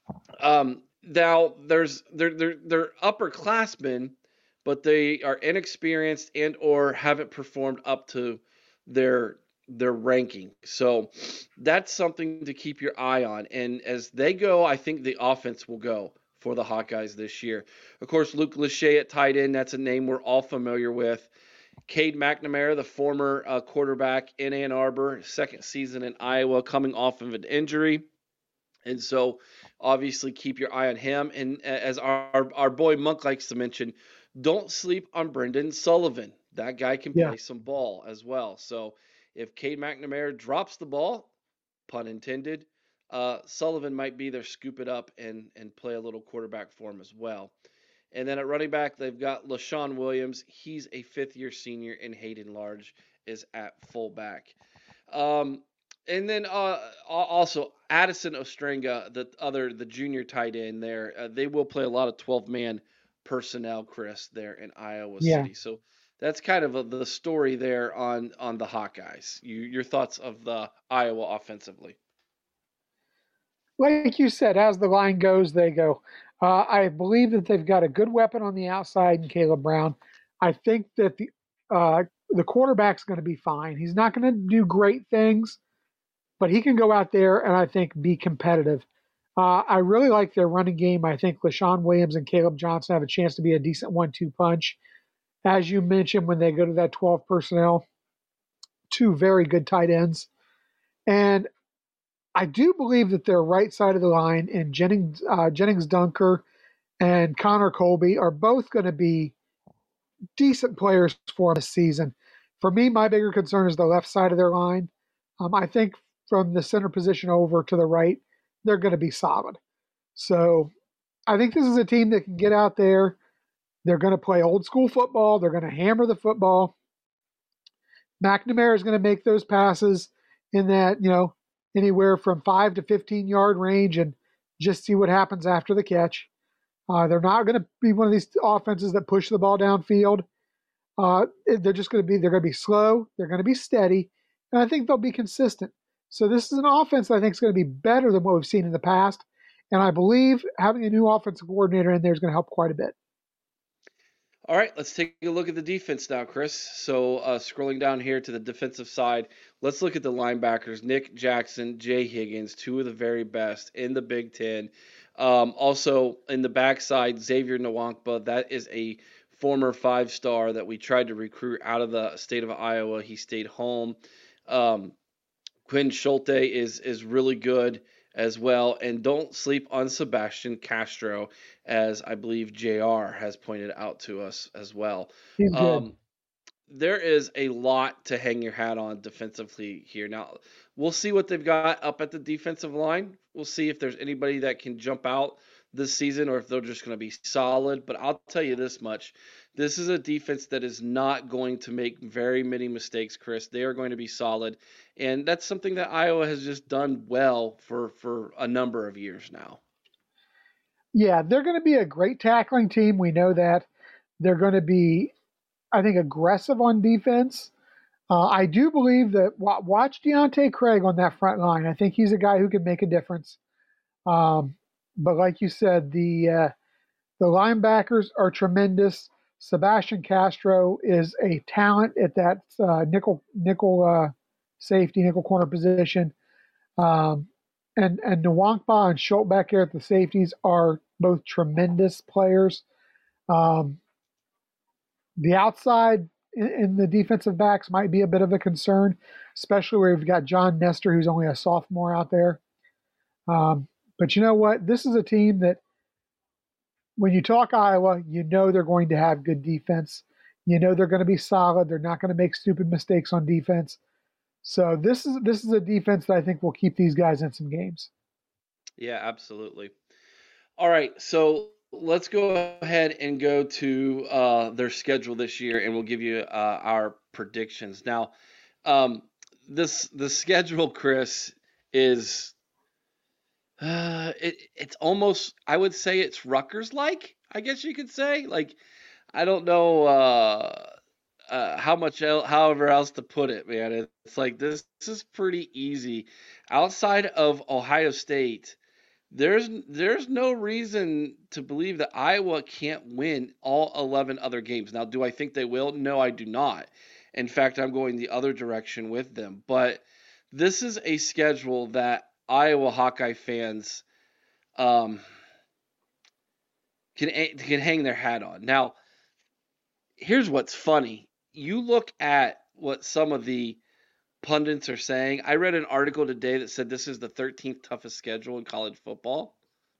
Now they're upperclassmen, but they are inexperienced and or haven't performed up to their ranking. So that's something to keep your eye on. And as they go, I think the offense will go for the Hawkeyes this year. Of course, Luke Lachey at tight end, that's a name we're all familiar with. Cade McNamara, the former quarterback in Ann Arbor, second season in Iowa, coming off of an injury. And so obviously keep your eye on him. And as our boy Monk likes to mention, don't sleep on Brendan Sullivan. That guy can play some ball as well. So if Cade McNamara drops the ball, pun intended, Sullivan might be there, scoop it up and play a little quarterback for him as well. And then at running back, they've got LaShawn Williams. He's a fifth-year senior, and Hayden Large is at fullback. And then also Addison Ostrenga, the junior tight end there. They will play a lot of 12-man personnel, Chris, there in Iowa City. So that's kind of the story there on the Hawkeyes. Your thoughts of the Iowa offensively? Like you said, as the line goes, they go. I believe that they've got a good weapon on the outside in Caleb Brown. I think that the quarterback's going to be fine. He's not going to do great things, but he can go out there and I think be competitive. I really like their running game. I think LaShawn Williams and Caleb Johnson have a chance to be a decent 1-2 punch. As you mentioned, when they go to that 12 personnel, two very good tight ends. And I do believe that their right side of the line and Jennings Dunker and Connor Colby are both going to be decent players for this season. For me, my bigger concern is the left side of their line. I think from the center position over to the right, they're going to be solid. So I think this is a team that can get out there. They're going to play old school football. They're going to hammer the football. McNamara is going to make those passes in that, anywhere from 5 to 15-yard range and just see what happens after the catch. They're not going to be one of these offenses that push the ball downfield. They're going to be slow. They're going to be steady. And I think they'll be consistent. So this is an offense that I think is going to be better than what we've seen in the past. And I believe having a new offensive coordinator in there is going to help quite a bit. All right, let's take a look at the defense now, Chris. So scrolling down here to the defensive side, let's look at the linebackers. Nick Jackson, Jay Higgins, two of the very best in the Big Ten. Also in the backside, Xavier Nwankpa. That is a former 5-star that we tried to recruit out of the state of Iowa. He stayed home. Quinn Schulte is really good as well. And don't sleep on Sebastian Castro, as I believe JR has pointed out to us as well. He's good. There is a lot to hang your hat on defensively here. Now, we'll see what they've got up at the defensive line. We'll see if there's anybody that can jump out this season or if they're just going to be solid. But I'll tell you this much. This is a defense that is not going to make very many mistakes, Chris. They are going to be solid. And that's something that Iowa has just done well for a number of years now. Yeah, they're going to be a great tackling team. We know that. They're going to be, I think, aggressive on defense. I do believe that watch Deontay Craig on that front line. I think he's a guy who can make a difference. But like you said, the linebackers are tremendous. Sebastian Castro is a talent at that nickel safety, nickel corner position. And Nwankpa and Schultz back here at the safeties are both tremendous players. The outside in the defensive backs might be a bit of a concern, especially where we've got John Nestor, who's only a sophomore out there. But you know what? This is a team that, when you talk Iowa, you know they're going to have good defense. You know they're going to be solid. They're not going to make stupid mistakes on defense. So this is a defense that I think will keep these guys in some games. Yeah, absolutely. All right, so let's go ahead and go to their schedule this year, and we'll give you our predictions. Now, the schedule, Chris, is it's almost, I would say it's Rutgers-like, I guess you could say. Like, I don't know however else to put it, man. It's like this is pretty easy. Outside of Ohio State, there's no reason to believe that Iowa can't win all 11 other games. Now, do I think they will? No, I do not. In fact, I'm going the other direction with them. But this is a schedule that Iowa Hawkeye fans can hang their hat on. Now, here's what's funny. You look at what some of the pundits are saying. I read an article today that said this is the 13th toughest schedule in college football.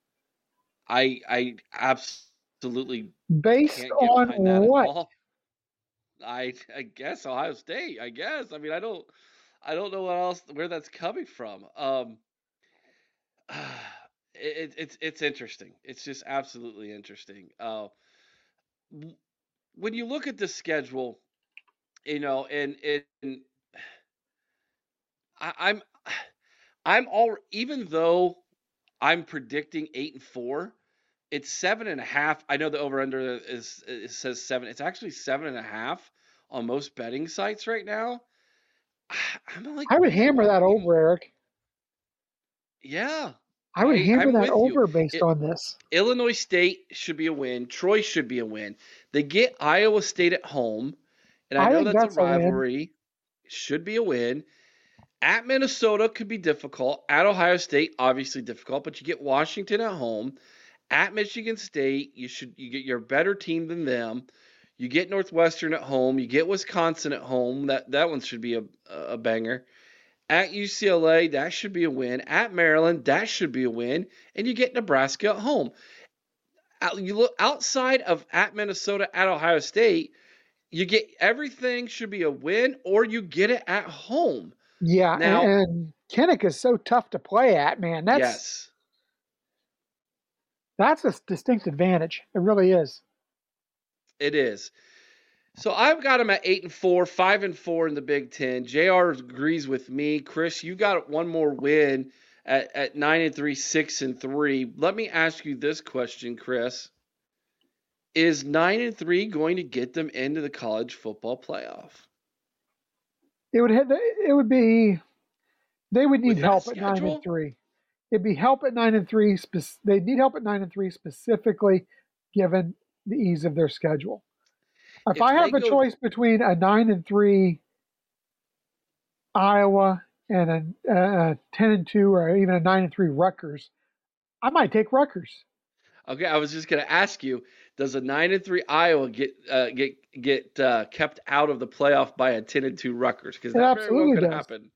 I absolutely based can't get on behind that what? At all. I guess Ohio State. I guess. I mean, I don't know where that's coming from. It's interesting. It's just absolutely interesting. When you look at the schedule, and I'm all, even though I'm predicting 8-4, it's 7.5. I know the over under it says 7. It's actually 7.5 on most betting sites right now. I'm like, I would hammer that over, Eric. Yeah, I would hammer I'm that with you. over based on this. Illinois State should be a win. Troy should be a win. They get Iowa State at home, and I I know think that's a that's a win. rivalry. Should be a win. At Minnesota could be difficult. At Ohio State, obviously difficult, but you get Washington at home. At Michigan State, you get your better team than them. You get Northwestern at home. You get Wisconsin at home. That one should be a banger. At UCLA, that should be a win. At Maryland, that should be a win. And you get Nebraska at home. You look outside of at Minnesota, at Ohio State, you get everything should be a win, or you get it at home. Yeah, Now, and Kinnick is so tough to play at, man. yes. That's a distinct advantage. It really is. It is. So I've got them at 8-4, 5-4 in the Big Ten. JR agrees with me. Chris, you got one more win at 9-3, 6-3. Let me ask you this question, Chris. Is 9-3 going to get them into the college football playoff? They would need With help that at schedule? 9-3. It'd be help at 9-3. They'd need help at 9-3 specifically, given the ease of their schedule. If I have a choice between a 9-3 Iowa and a 10-2 or even a 9-3 Rutgers, I might take Rutgers. Okay, I was just going to ask you: does a 9-3 Iowa get kept out of the playoff by a 10-2 Rutgers? Because that very well could happen.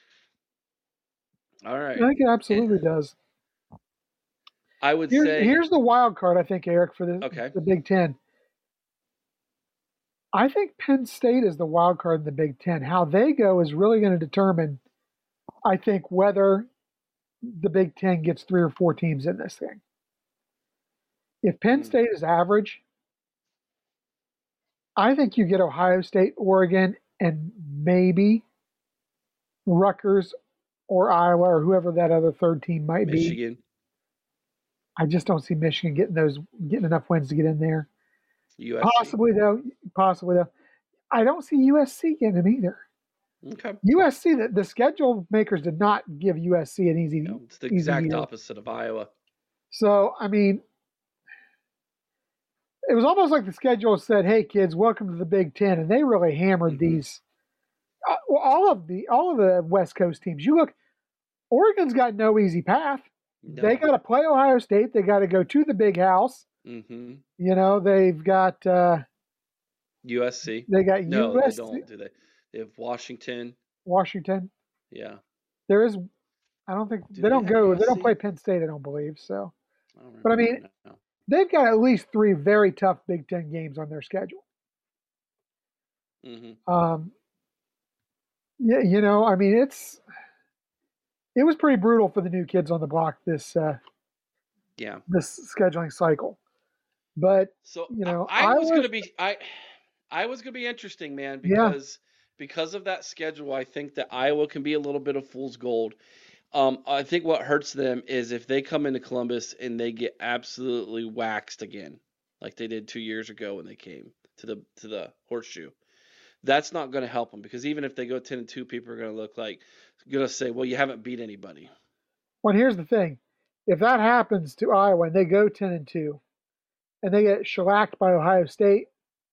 All right, I think it absolutely does. I would say here's the wild card. I think, Eric, for the Big Ten. I think Penn State is the wild card in the Big Ten. How they go is really going to determine, I think, whether the Big Ten gets 3 or 4 teams in this thing. If Penn State is average, I think you get Ohio State, Oregon, and maybe Rutgers or Iowa or whoever that other third team might be. Michigan. I just don't see Michigan getting enough wins to get in there. USC. Possibly though. I don't see USC getting them either. Okay. USC, the schedule makers did not give USC an easy. No, it's the exact opposite of Iowa. So, I mean, it was almost like the schedule said, "Hey, kids, welcome to the Big Ten," and they really hammered these. All of the West Coast teams. You look, Oregon's got no easy path. No. They got to play Ohio State. They got to go to the Big House. Mm-hmm. You know, they've got USC. They got no, USC. They don't, do they? They have Washington. Yeah. There is. I don't think they don't go. USC? They don't play Penn State. I don't believe so. But I mean, they've got at least 3 very tough Big Ten games on their schedule. Mm-hmm. Yeah, you know, I mean, it was pretty brutal for the new kids on the block this scheduling cycle. But so you know, I was going to be interesting, man, because of that schedule. I think that Iowa can be a little bit of fool's gold. I think what hurts them is if they come into Columbus and they get absolutely waxed again, like they did 2 years ago when they came to the Horseshoe. That's not going to help them, because even if they go 10-2, people are going to say, well, you haven't beat anybody. Well, here's the thing. If that happens to Iowa and they go 10-2 and they get shellacked by Ohio State,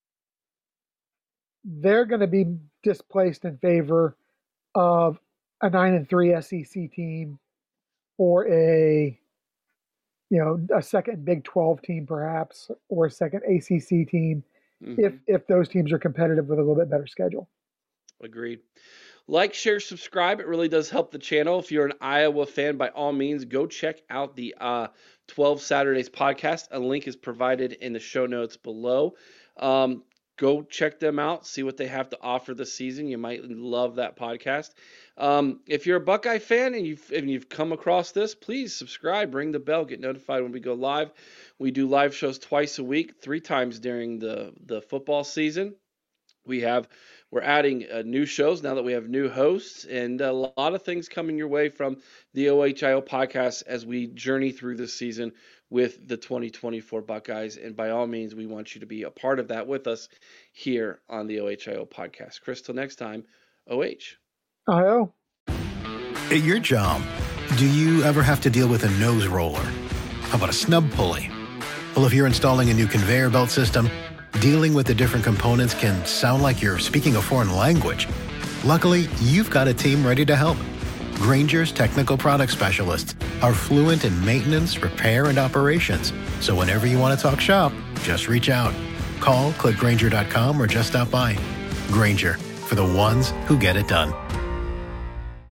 they're going to be displaced in favor of a 9-3 SEC team or a second Big 12 team perhaps, or a second ACC team. Mm-hmm. If those teams are competitive with a little bit better schedule. Agreed. Like, share, subscribe. It really does help the channel. If you're an Iowa fan, by all means, go check out the 12 Saturdays podcast. A link is provided in the show notes below. Go check them out. See what they have to offer this season. You might love that podcast. If you're a Buckeye fan and you've come across this, please subscribe, ring the bell, get notified when we go live. We do live shows twice a week, 3 times during the football season. We're adding new shows now that we have new hosts, and a lot of things coming your way from the OHIO podcast as we journey through this season with the 2024 Buckeyes. And by all means, we want you to be a part of that with us here on the OHIO podcast. Chris, till next time, OH. IO. At your job, Do you ever have to deal with a nose roller? How about a snub pulley? Well, if you're installing a new conveyor belt system, dealing with the different components can sound like you're speaking a foreign language. Luckily, you've got a team ready to help. Grainger's technical product specialists are fluent in maintenance, repair, and operations. So whenever you want to talk shop, just reach out. Call, click Grainger.com, or just stop by. Grainger, for the ones who get it done.